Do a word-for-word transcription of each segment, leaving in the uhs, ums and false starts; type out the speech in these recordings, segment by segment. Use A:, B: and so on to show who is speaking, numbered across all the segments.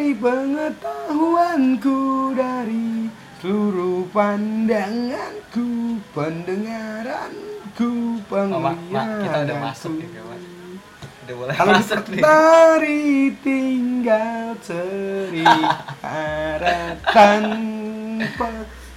A: dari pengetahuanku, dari seluruh pandanganku, pendengaranku,
B: Oh, Mak, Mak, kita udah masuk
A: penglihatanku.
B: nih kawan. Udah mulai
A: Kalau
B: masuk nih.
A: dari tinggal terikat tanpa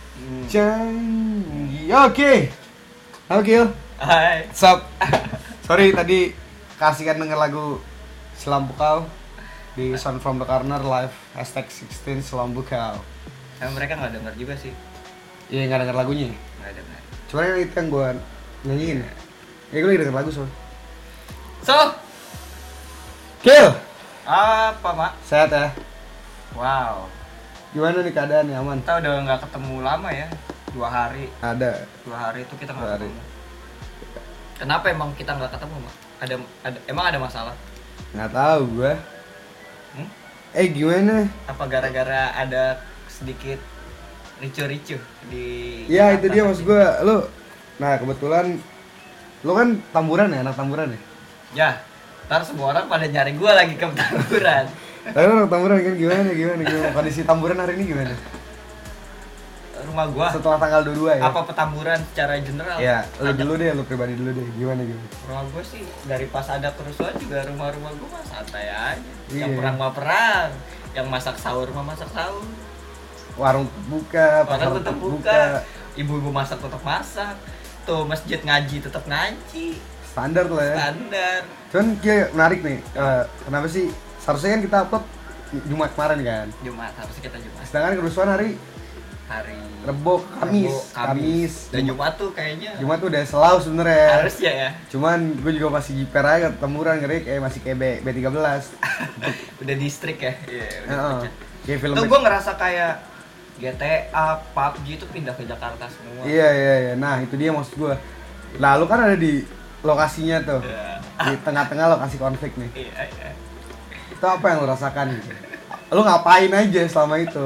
A: janji. Oke. Halo Gil.
B: Hai.
A: Sup. Sorry tadi kasihkan denger lagu Selambu Kau di Sound from the Corner live hashtag sixteen Selambu Kau.
B: Nah, mereka nggak denger juga sih.
A: Iya nggak denger lagunya.
B: Nggak denger.
A: Cuma itu yang gue nyanyiin. Ya gue lagi denger lagu soal.
B: So,
A: Gil.
B: apa Mak?
A: Sehat ya?
B: Wow.
A: Gimana nih keadaannya, aman?
B: Kita udah nggak ketemu lama ya. Dua hari.
A: Ada.
B: Dua hari itu kita
A: Dua
B: nggak
A: hari.
B: ketemu. Kenapa emang kita nggak ketemu Mak? Ada, ada emang ada masalah?
A: Nggak tahu gue.
B: Hmm?
A: Eh gimana?
B: Apa gara-gara ada sedikit ricu-ricu di
A: Ya itu
B: Jakarta
A: dia
B: tadi?
A: maksud gue. Lu, nah kebetulan lu kan tamburan ya, anak tamburan ya?
B: Ya, ntar semua orang pada nyari gue lagi ke tamburan.
A: Tapi lu anak tamburan kan gimana, gimana, gimana? Kondisi tamburan hari ini gimana?
B: Rumah gua
A: Setelah tanggal dua puluh dua ya?
B: apa petamburan secara general?
A: Ya, lu
B: Ada.
A: dulu deh, lu pribadi dulu deh. Gimana gimana?
B: Rumah gua sih dari pas ada kerusuhan juga rumah-rumah gua mah santai aja. Yang
A: Iya.
B: perang mah perang, yang masak sahur mah masak sahur.
A: Warung buka, pasar
B: Orang tetap buka, ibu-ibu masak tetap masak. Tuh masjid ngaji tetap ngaji.
A: Standar lah ya.
B: Standar.
A: Cuman kayak menarik nih. eh, kenapa sih? Seharusnya kan kita upload Jumat kemarin kan.
B: Jumat harusnya kita Jumat.
A: Sedangkan kerusuhan hari
B: Hari
A: Rebo, Kamis,
B: Rebo,
A: Kamis.
B: Dan Jumat tuh kayaknya
A: Jumat tuh udah selau sebenarnya.
B: harusnya ya.
A: Cuman gue juga masih jiper aja ketemuran ngeri kayak masih kayak B, B tiga belas.
B: Udah distrik ya. Iya, udah
A: Heeh.
B: pecah.
A: Kayak film.
B: Tuh gue ngerasa kayak G T A, P U B G itu pindah ke Jakarta semua.
A: Iya iya iya. Nah, itu dia maksud gue. Lalu kan ada di lokasinya tuh.
B: Iya.
A: Di tengah-tengah lokasi konflik nih.
B: Iya, iya.
A: Itu apa yang lo rasakan gitu? Lo ngapain aja selama itu?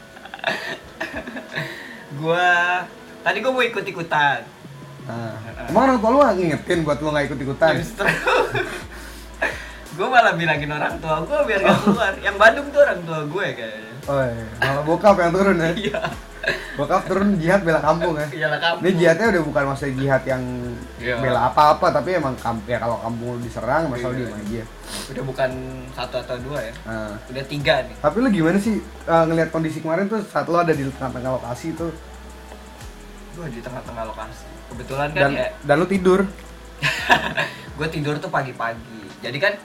B: Gua tadi gua mau ikut-ikutan.
A: Nah, emang orang tua lo nggak ngingetin buat lo nggak ikut-ikutan?
B: Justru gua malah bilangin orang tua gua biar gak keluar. Yang Bandung tuh orang tua gue kayaknya.
A: Oh iya, malah bokap yang turun ya?
B: Iya.
A: Bokap turun jihad bela kampung ya?
B: Iyalah kampung.
A: Ini jihadnya udah bukan maksudnya jihad yang
B: Iya.
A: bela apa-apa, tapi emang kamp ya kalau kampung lu diserang, masalah
B: Iya.
A: diem aja.
B: Udah bukan satu atau dua ya.
A: Nah,
B: Udah tiga nih.
A: tapi lu gimana sih uh, ngelihat kondisi kemarin tuh saat lo ada di tengah-tengah lokasi tuh
B: Gua di tengah-tengah lokasi. Kebetulan kan
A: dan
B: ya.
A: dan lu tidur?
B: Gue tidur tuh pagi-pagi. Jadi kan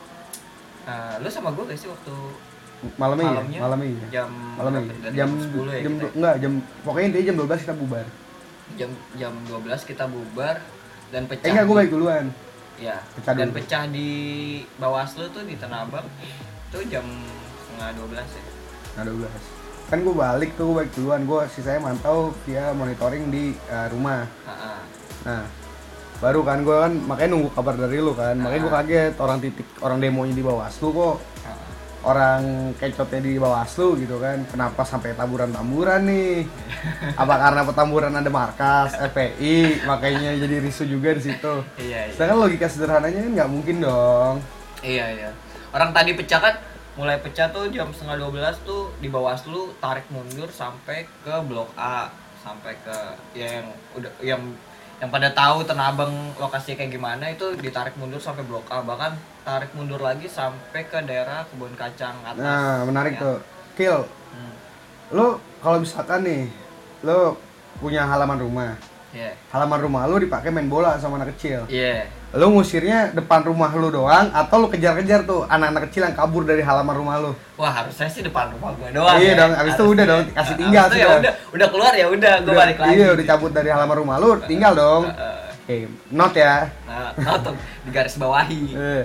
B: eh, lu sama gue gak sih waktu
A: Malamnya,
B: malamnya
A: iya, malamnya iya.
B: jam
A: Malamnya
B: berapa?
A: iya.
B: Dari
A: Jam
B: sepuluh ya
A: jam
B: kita?
A: du- enggak jam pokoknya intinya jam dua belas kita bubar.
B: jam jam dua belas kita bubar dan pecah.
A: Eh enggak, gue
B: di-
A: baik duluan.
B: Ya,
A: Pecah
B: dan
A: dulu.
B: pecah di Bawaslu tuh di Tanah Abang tuh jam setengah dua belas ya.
A: Nah, dua belas. Kan gue balik tuh, gue baik duluan. Gue sisanya mantau via monitoring di uh, rumah.
B: Ha-ha.
A: Nah, baru kan gue kan makanya nunggu kabar dari lu kan. Makanya gue kaget orang titik orang demonya di Bawaslu kok
B: Ha-ha.
A: orang kecotnya di Bawaslu gitu kan. Kenapa sampai taburan-taburan nih? Apa karena petamburan ada markas F P I makanya jadi risu juga di situ.
B: Iya, iya.
A: Sedangkan logika sederhananya kan nggak mungkin dong.
B: Iya, iya. Orang tadi pecah kan mulai pecah tuh jam setengah dua belas tuh di Bawaslu tarik mundur sampai ke Blok A, sampai ke ya yang udah yang yang pada tahu Tanah Abang lokasinya kayak gimana itu ditarik mundur sampai Blok A, bahkan tarik mundur lagi sampai ke daerah Kebun Kacang atas.
A: Nah, menarik
B: Ya.
A: tuh. Kill.
B: Hmm.
A: Lu kalau misalkan nih, lu punya halaman rumah.
B: Iya.
A: Halaman rumah lu dipakai main bola sama anak kecil.
B: Iya.
A: Lu ngusirnya depan rumah lu doang atau lu kejar-kejar tuh anak-anak kecil yang kabur dari halaman rumah lu?
B: Wah, harusnya sih depan rumah gue doang.
A: Iya
B: ya.
A: dong, abis itu
B: Harusnya.
A: udah dong, kasih tinggal
B: Abis itu ya
A: sudah.
B: udah, udah keluar ya udah, gue
A: Udah-
B: balik lagi.
A: Iya, udah cabut dari halaman rumah lu, tinggal dong.
B: Heeh.
A: Oke, not ya.
B: Nah, nonton di garis bawahi.
A: Eh.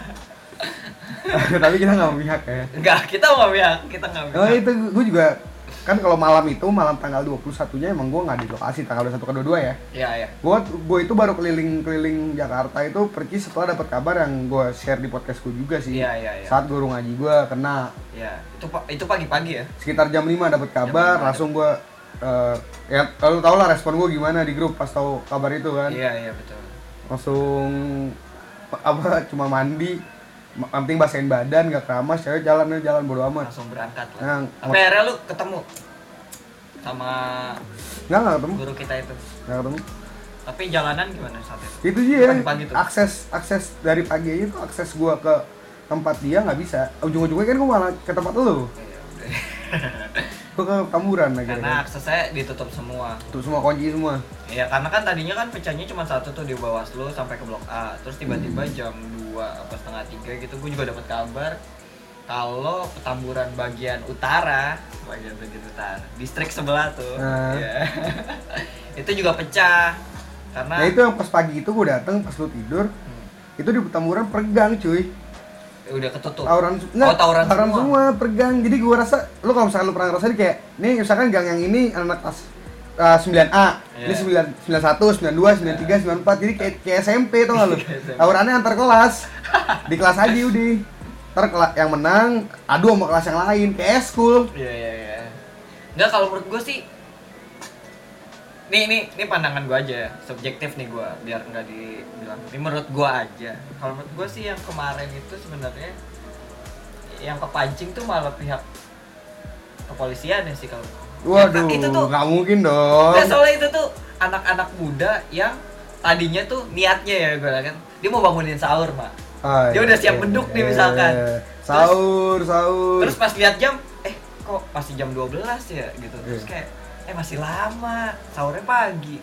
A: Tapi kita nggak memihak ya.
B: Enggak, kita nggak ya, kita nggak
A: Oh itu gue juga kan kalau malam itu malam tanggal dua puluh satunya emang gue nggak di lokasi tanggal dua puluh satu ke dua puluh dua ya.
B: Iya, iya.
A: Gue gue itu baru keliling-keliling Jakarta itu pergi setelah dapat kabar yang gue share di podcast gue juga sih.
B: Iya, iya, iya.
A: Saat guru ngaji gue kena
B: Iya, itu pa- itu pagi-pagi ya.
A: sekitar jam lima dapat kabar,
B: lima
A: langsung gue eh, ya kalau tau lah respon gue gimana di grup pas tahu kabar itu kan.
B: Iya, iya betul.
A: Langsung apa cuma mandi Yang penting basahin badan, gak keramas, cewek jalan jalan bodo amat.
B: Langsung berangkat lah.
A: Nah,
B: Tapi akhirnya lu ketemu sama
A: nggak nggak ketemu,
B: guru kita itu.
A: nggak ketemu.
B: Tapi jalanan gimana saat itu?
A: Itu sih ya,
B: Pagi-pagi tuh.
A: akses akses dari pagi aja tuh akses gua ke tempat dia nggak bisa. Ujung-ujungnya kan gua malah ke tempat lu.
B: Iya, udah.
A: Gua ke Tamburan akhirnya.
B: Karena aksesnya ditutup semua.
A: Tuh semua kunci semua.
B: Iya, karena kan tadinya kan pecahnya cuma satu tuh di Bawaslu sampai ke Blok A. Terus tiba-tiba jam dua apa setengah tiga gitu gue juga dapat kabar kalau Petamburan bagian utara, bagian bagian utara, distrik sebelah tuh.
A: Nah.
B: Ya. Itu juga pecah. Karena
A: Nah itu yang pas pagi itu gua dateng pas lu tidur,
B: hmm,
A: itu di Petamburan pergang cuy.
B: udah ketutup.
A: Tawuran
B: Oh, tawuran semua.
A: semua pergang. Jadi gua rasa lu kalau misalkan lu pernah ngerasain kayak nih misalkan gang yang ini anak kelas uh, sembilan A,
B: Iya.
A: ini sembilan, sembilan satu, sembilan dua, sembilan tiga, sembilan empat. Jadi kayak, kayak S M P tau gak lu?
B: Kayak S M P.
A: Tawurannya antar kelas. Di kelas aja udah. Ntar kela- yang menang adu sama kelas yang lain kayak eskul.
B: Iya, iya, iya. Enggak, kalau menurut gue sih Nih, nih, ini pandangan gue aja, subjektif nih gue, biar nggak dibilang. Ini menurut gue aja. Kalau menurut gue sih yang kemarin itu sebenarnya yang kepancing tuh malah pihak kepolisian ya sih kalau.
A: Waduh,
B: Ya, itu tuh
A: nggak mungkin dong.
B: Nah, soalnya itu tuh anak-anak muda yang tadinya tuh niatnya ya gue kan, dia mau bangunin sahur, Mak.
A: Ah,
B: Dia
A: iya,
B: udah siap
A: iya,
B: beduk nih
A: iya.
B: misalkan.
A: Sahur, sahur.
B: Terus pas lihat jam, eh kok masih jam dua belas ya gitu. Terus
A: Iya.
B: kayak eh masih lama, sahurnya pagi.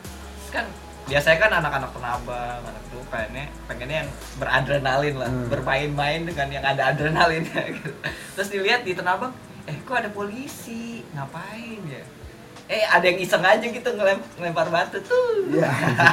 B: Kan biasanya kan anak-anak penabang, anak tuh pengennya pengennya yang beradrenalin lah,
A: Hmm.
B: bermain-main dengan yang ada adrenalinnya gitu. Terus dilihat di Tanabang, eh kok ada polisi, ngapain ya? Eh ada yang iseng aja gitu ngelem- ngelempar batu tuh.
A: Iya.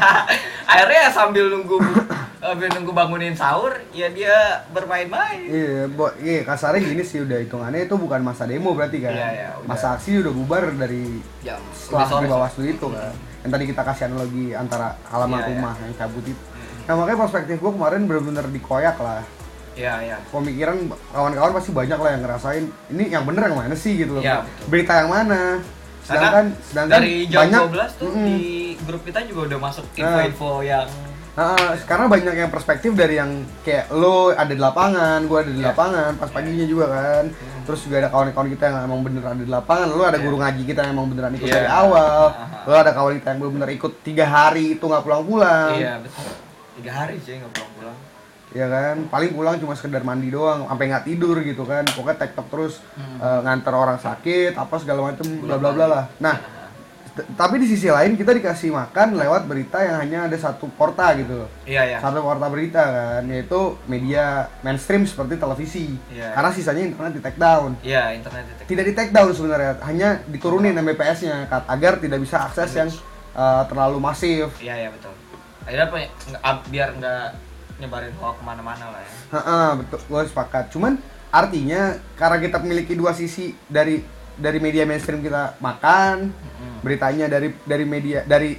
B: Akhirnya sambil nunggu sambil nunggu bangunin sahur, ya dia bermain-main.
A: Iya, bo, iya kasarnya gini sih udah hitungannya itu bukan masa demo berarti kan.
B: Iya, iya, udah.
A: Masa aksi udah bubar dari
B: Jam
A: setelah
B: sore,
A: di
B: sore.
A: Bawaslu itu kan. Yang tadi kita kasih analogi antara halaman
B: Iya, iya.
A: rumah yang cabut itu. Nah makanya perspektif gua kemarin bener-bener dikoyak lah.
B: Iya, iya.
A: Pemikiran kawan-kawan pasti banyak lah yang ngerasain ini yang bener yang mana sih gitu loh.
B: Iya, betul.
A: Berita yang mana?
B: Karena
A: Sedangkan sedangkan
B: dari jam
A: banyak
B: dua belas tuh
A: Mm-mm.
B: di grup kita juga udah masuk info-info yang
A: Nah, karena banyak yang perspektif dari yang kayak lo ada di lapangan, gua ada di
B: Iya.
A: lapangan pas paginya juga kan.
B: Hmm.
A: Terus juga ada kawan-kawan kita yang emang bener ada di lapangan, lo ada
B: Iya.
A: guru ngaji kita yang emang beneran ikut
B: Iya.
A: dari awal.
B: Aha.
A: Lo ada kawan kita yang bener-bener ikut tiga hari itu nggak pulang-pulang.
B: iya betul. Tiga hari sih nggak pulang-pulang.
A: Ya kan, paling pulang cuma sekedar mandi doang, sampai nggak tidur gitu kan. Pokoknya tektok terus
B: Hmm.
A: eh, nganter orang sakit, apa segala macem, bla bla bla lah. Nah, t- tapi di sisi lain kita dikasih makan lewat berita yang hanya ada satu porta gitu loh.
B: Iya, iya.
A: Satu porta berita kan, yaitu media mainstream seperti televisi.
B: Iya.
A: Karena sisanya internet di take down.
B: Iya, internet itu.
A: Tidak di take down sebenarnya, hanya diturunin M B P S-nya kat- agar tidak bisa akses yang eh, terlalu masif.
B: Iya, iya betul. Akhirnya apa ya, nggak- ab- biar nggak nyebarin hoax kemana-mana lah ya.
A: Heeh, betul, gue sepakat. Cuman artinya karena kita memiliki dua sisi dari dari media mainstream kita makan,
B: Mm-mm.
A: beritanya dari dari media dari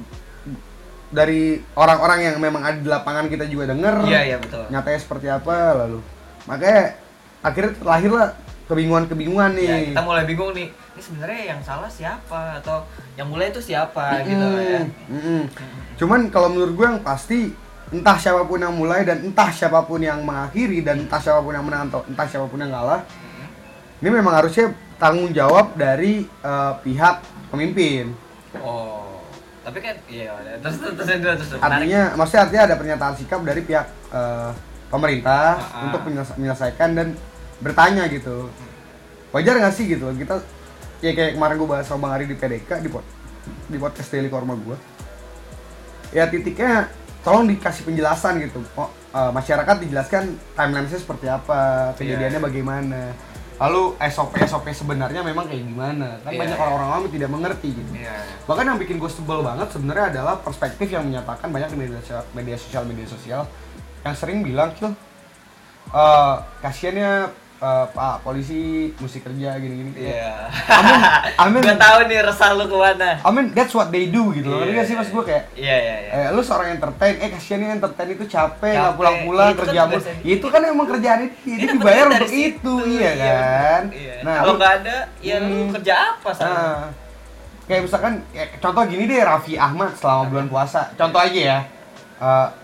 A: dari orang-orang yang memang ada di lapangan kita juga denger.
B: Iya, iya betul.
A: Nyatanya seperti apa lalu. Makanya akhirnya terlahirlah kebingungan-kebingungan nih.
B: Ya, kita mulai bingung nih. Ini sebenarnya yang salah siapa atau yang mulai itu siapa gitu lah ya.
A: Mm-mm. Cuman kalau menurut gue yang pasti entah siapapun yang mulai dan entah siapapun yang mengakhiri dan entah siapapun yang menang atau entah siapapun yang kalah, ini memang harusnya tanggung jawab dari eh, pihak pemimpin.
B: Oh. Tapi kan iya, terus terus terus terus, terus menarik.
A: Artinya, maksudnya artinya ada pernyataan sikap dari pihak eh, pemerintah
B: Ah.
A: untuk menyelesa- menyelesaikan dan bertanya gitu. Wajar nggak sih gitu kita ya kayak kemarin gue bahas sama Bang Ari di P D K di pod, di podcast Daily Korma gue. Ya titiknya tolong dikasih penjelasan gitu. Oh, eh, masyarakat dijelaskan timeline-nya seperti apa, kejadiannya
B: Iya.
A: bagaimana. Lalu S O P S O P sebenarnya memang kayak gimana? Kan
B: Iya,
A: banyak
B: iya.
A: orang-orang awam yang tidak mengerti gitu.
B: Iya.
A: Bahkan yang bikin gue sebel banget sebenarnya adalah perspektif yang menyatakan banyak di media sosial, media sosial, media sosial yang sering bilang tuh, eh kasiannya eh, Pak polisi mesti kerja gini-gini.
B: Iya.
A: Amin, amin.
B: Gua tahu nih resah lu kemana.
A: I mean that's what they do gitu loh. Ngerti
B: Iya,
A: gak sih mas gue kayak
B: Iya, iya, iya.
A: eh, lu seorang entertain, eh kasiannya entertain itu capek, nggak
B: Capek.
A: pulang-pulang
B: Itu kan
A: kerja mulu.
B: tugasnya.
A: Ya, itu kan emang kerjaan itu, dia
B: Dia
A: dibayar
B: dapetnya
A: untuk
B: dari
A: itu,
B: situ,
A: iya kan?
B: Iya.
A: Nah,
B: Kalau
A: lu-
B: nggak ada, ya lu
A: Hmm.
B: kerja apa sana?
A: Nah, kayak misalkan kayak contoh gini deh Raffi Ahmad selama bulan puasa. Contoh aja ya. Eh,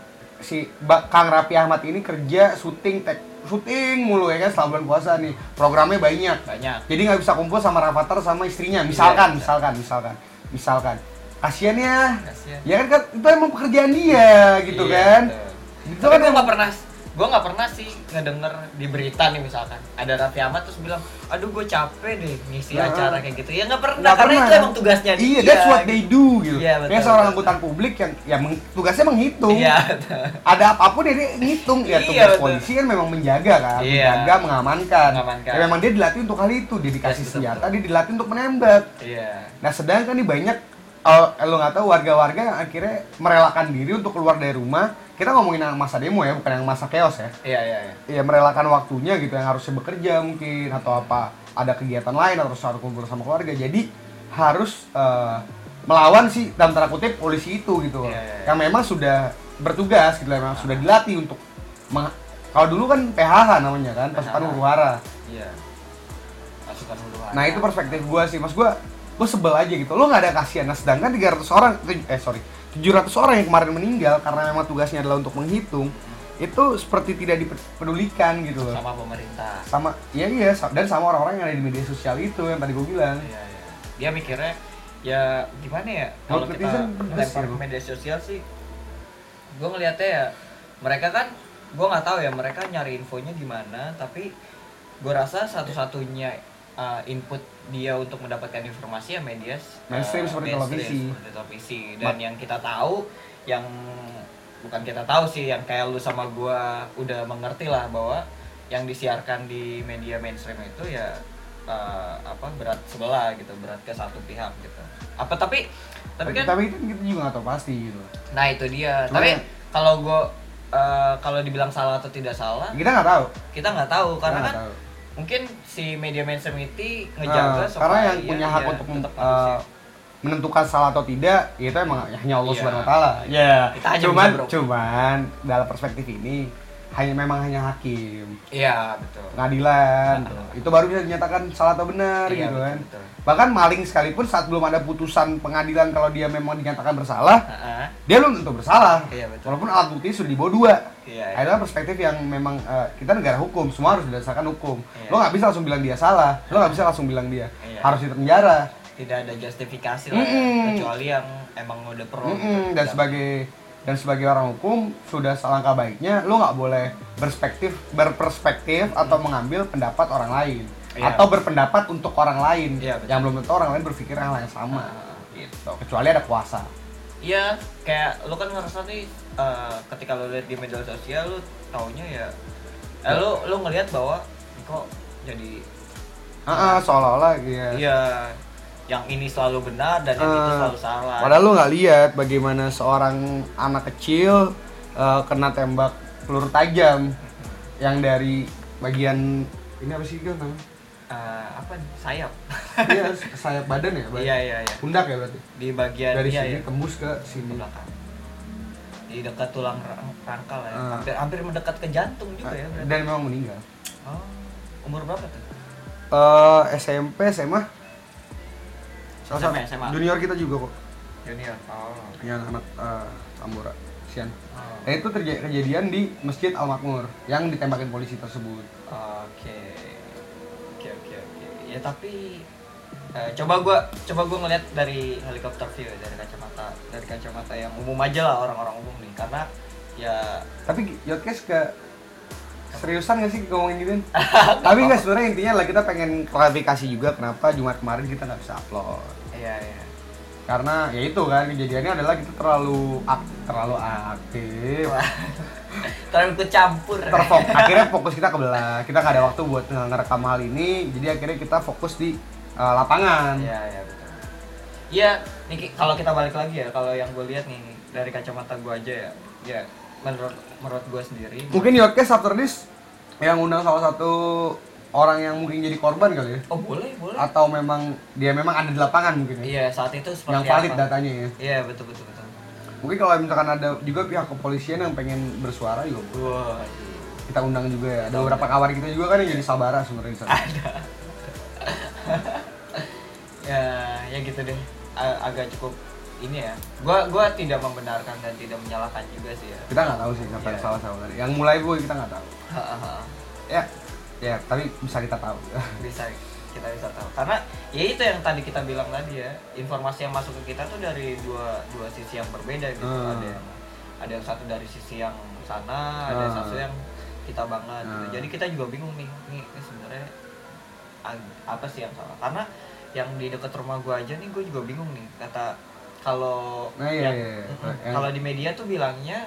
A: si Ba- Kang Raffi Ahmad ini kerja syuting tek syuting mulu ya kan selama bulan puasa nih, programnya banyak
B: Banyak.
A: jadi nggak bisa kumpul sama Rafathar sama istrinya misalkan
B: Iya,
A: misalkan misalkan misalkan kasian ya
B: Kasian.
A: ya kan, kan itu emang pekerjaan dia gitu
B: Iya,
A: kan
B: betul.
A: itu
B: Tapi
A: kan
B: gue
A: emang-
B: nggak pernah, gue nggak pernah sih ngedenger di berita nih misalkan ada Raffi Ahmad terus bilang, aduh gue capek deh ngisi
A: Nah.
B: acara kayak gitu. Ya nggak pernah,
A: Nggak
B: karena
A: pernah,
B: itu
A: kan?
B: emang tugasnya dia.
A: Iya, that's what they do gitu.
B: Iya, betul,
A: Kayak seorang
B: betul.
A: angkutan publik yang ya meng- tugasnya menghitung.
B: Iya. betul.
A: Ada apapun ya dia ngitung. Ya
B: Iya,
A: tugas
B: betul.
A: polisi kan memang menjaga kan,
B: Iya.
A: menjaga, mengamankan.
B: Mengamankan.
A: Ya memang dia dilatih untuk hal itu, dia dikasih
B: Yes, betul,
A: senjata,
B: betul.
A: dia dilatih untuk menembak.
B: Iya.
A: Nah, sedangkan nih banyak oh, lo nggak tahu warga-warga yang akhirnya merelakan diri untuk keluar dari rumah. Kita ngomongin yang masa demo ya, bukan yang masa chaos ya.
B: Iya, iya, iya.
A: Ya merelakan waktunya gitu yang harusnya bekerja mungkin atau apa ada kegiatan lain atau harus kumpul sama keluarga jadi harus eh, melawan si dalam tanda kutip polisi itu gitu loh.
B: Iya, iya, iya.
A: Yang memang sudah bertugas gitu memang sudah dilatih untuk meng- kalau dulu kan P H H namanya kan pasukan
B: P H H.
A: huru hara.
B: Iya. Pasukan huru hara.
A: Nah itu perspektif gua sih mas gua gua sebel aja gitu lo nggak ada kasihan nah sedangkan tiga ratus orang tuj- eh sorry tujuh ratus orang yang kemarin meninggal karena memang tugasnya adalah untuk menghitung itu seperti tidak dipedulikan gitu loh
B: sama pemerintah.
A: sama iya iya sa- dan sama orang-orang yang ada di media sosial itu yang tadi gue bilang
B: Iya, iya. Dia mikirnya ya gimana ya kalau kita
A: netizen pedes
B: lempar
A: ya,
B: ke media sosial sih, gue ngeliatnya ya mereka kan, gue nggak tahu ya mereka nyari infonya gimana, tapi gue rasa satu-satunya uh, input dia untuk mendapatkan informasi ya media uh,
A: Mainstream seperti televisi.
B: seperti televisi dan yang kita tahu yang bukan kita tahu sih yang kayak lu sama gua udah mengerti lah bahwa yang disiarkan di media mainstream itu ya uh, apa berat sebelah gitu, berat ke satu pihak gitu. Apa tapi tapi kan
A: tapi itu kita juga nggak tahu pasti gitu
B: nah itu dia.
A: Cuma
B: Tapi
A: ya-
B: kalau gua uh, kalau dibilang salah atau tidak salah,
A: kita nggak tahu
B: kita nggak tahu karena
A: Kita
B: kan
A: nggak tahu.
B: mungkin si media mainstream itu ngejaga
A: Eh,
B: supaya
A: karena yang punya hak
B: dia
A: untuk mem-
B: tetap
A: eh,
B: kondusif.
A: menentukan salah atau tidak ya itu emang hanya Allah
B: Iya.
A: Subhanahu Wa Taala ya
B: Kita hanya
A: cuman
B: bisa, bro.
A: cuman dalam perspektif ini hanya memang hanya hakim
B: Iya betul.
A: pengadilan
B: Betul.
A: itu baru bisa dinyatakan salah atau benar
B: Iya,
A: gitu
B: betul,
A: kan
B: betul.
A: bahkan maling sekalipun saat belum ada putusan pengadilan kalau dia memang dinyatakan bersalah
B: Heeh.
A: dia belum tentu bersalah
B: Iya, betul.
A: walaupun alat bukti sudah dibawa dua
B: Iya, iya.
A: adalah perspektif yang memang eh, kita negara hukum semua harus berdasarkan hukum
B: Iya.
A: lo nggak bisa langsung bilang dia salah lo nggak bisa langsung bilang dia
B: Iya.
A: harus dipenjara
B: Tidak ada justifikasi lah ya,
A: Mm-mm.
B: kecuali yang emang udah pro.
A: Mm-mm,
B: gitu.
A: dan sebagai dan sebagai orang hukum sudah selangkah baiknya lo nggak boleh berspektif berperspektif atau mengambil pendapat orang lain
B: Iya.
A: atau berpendapat untuk orang lain
B: Iya, betul.
A: yang belum tentu orang lain berpikir hal yang sama
B: Ah.
A: gitu kecuali ada kuasa
B: Iya, kayak lu kan ngerasa nih eh, ketika lu lihat di media sosial lu taunya ya eh, lu lu ngelihat bahwa kok jadi
A: Ah, ah, seolah-olah ya
B: iya yang ini selalu benar dan yang itu
A: Ah,
B: selalu salah.
A: padahal lo nggak lihat bagaimana seorang anak kecil eh, kena tembak peluru tajam yang dari bagian ini apa sih kan namanya?
B: Eh, apa nih? Sayap.
A: Iya, sayap badan ya, badan.
B: Iya iya iya.
A: Pundak ya berarti.
B: Di bagian
A: Dari
B: iya,
A: sini
B: iya.
A: tembus ke
B: Ke
A: sini.
B: belakang. Di dekat tulang rang- rangkal ya.
A: Ah.
B: Hampir hampir mendekat ke jantung juga ya berarti.
A: Dan memang meninggal.
B: Oh. Umur berapa tuh?
A: Eh S M P, S M A. Salah
B: S M A,
A: satu
B: S M A.
A: junior kita juga kok.
B: Junior. Oh.
A: Yang anak eh, Tambora. Sian.
B: Oh.
A: Nah, itu terjadi kejadian di Masjid Al Makmur yang ditembakin polisi tersebut.
B: Oke, oke, oke, oke. Ya tapi eh, coba gua coba gua ngeliat dari helikopter view ya, dari kacamata dari kacamata yang umum aja lah orang-orang umum nih karena ya
A: Tapi Yodcast ke seriusan gak sih ngomongin gituin? Tapi nggak sebenarnya intinya lah kita pengen klarifikasi juga kenapa Jumat kemarin kita nggak bisa upload.
B: iya iya
A: Karena ya itu kan kejadiannya adalah kita terlalu ak- terlalu aktif.
B: terlalu ikut campur.
A: Terfok akhirnya fokus kita kebelah. Kita nggak ada waktu buat nge- ngerekam hal ini. Jadi akhirnya kita fokus di uh, lapangan.
B: Iya iya betul. Iya, nih Ki, kalau kita balik lagi ya, kalau yang gue lihat nih dari kacamata gue aja ya, ya menurut menurut gue sendiri.
A: Mungkin Yodcast after this yang undang salah satu orang yang mungkin jadi korban kali ya.
B: Oh boleh boleh.
A: Atau memang dia memang ada di lapangan mungkin ya.
B: Iya saat itu seperti
A: Yang valid
B: apa?
A: datanya ya.
B: Iya betul betul betul.
A: Mungkin kalau misalkan ada juga pihak kepolisian yang pengen bersuara juga
B: Wah.
A: kita undang juga ya. Ada beberapa kawan kita juga kan yang jadi sabara sebenarnya di sana.
B: Ada. ya ya gitu deh. A- agak cukup ini ya, gua gua tidak membenarkan dan tidak menyalahkan juga sih ya.
A: Kita nggak tahu sih siapa yang
B: Iya.
A: salah sama tadi. Yang mulai gue kita nggak tahu.
B: Ha-ha.
A: Ya, ya tapi bisa kita tahu.
B: Bisa kita bisa tahu karena ya itu yang tadi kita bilang tadi ya, informasi yang masuk ke kita tuh dari dua dua sisi yang berbeda gitu.
A: Hmm.
B: Ada yang ada yang satu dari sisi yang sana, ada yang
A: Hmm.
B: satu yang kita banget gitu.
A: Hmm.
B: Jadi kita juga bingung nih, nih, ini sebenarnya ag- apa sih yang salah? Karena yang di dekat rumah gua aja nih, gua juga bingung nih. Kata kalau
A: Nah, iya,
B: yang-
A: iya, iya.
B: Mm-mm.
A: Yang-
B: kalau di media tuh bilangnya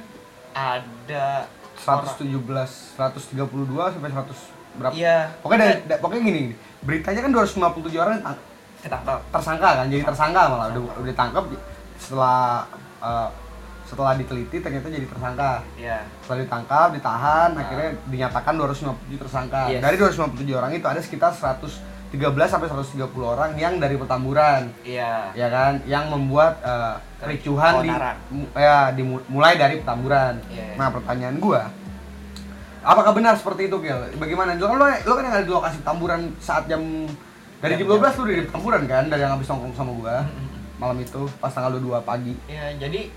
B: ada
A: seratus
B: orang-
A: tujuh belas, seratus tiga puluh dua sampai seratus berapa?
B: Iya.
A: Pokoknya dari, da- pokoknya gini, gini. Beritanya kan dua ratus lima puluh tujuh orang tang-
B: ketangkap.
A: tersangka kan, jadi tersangka malah udah udah ditangkap setelah eh, setelah diteliti ternyata jadi tersangka.
B: Iya.
A: Setelah ditangkap, ditahan,
B: Nah.
A: akhirnya dinyatakan dua ratus lima puluh tujuh tersangka.
B: Yes.
A: Dari dua ratus lima puluh tujuh orang itu ada sekitar seratus tiga belas sampai seratus tiga puluh orang yang dari Petamburan.
B: Iya.
A: Ya kan, yang membuat eh, kericuhan di
B: Keonaran.
A: mu- ya dimulai dari Petamburan.
B: Iya.
A: Nah, pertanyaan gua, apakah benar seperti itu, Gil? Bagaimana? Lo kan lo, lo kan yang ada di lokasi Petamburan saat jam dari jam
B: Jam-
A: dua belas
B: jam.
A: tuh udah di Petamburan kan, dari yang habis nongkrong sama gua
B: Mm-mm.
A: malam itu pas tanggal dua puluh dua pagi.
B: Ya, jadi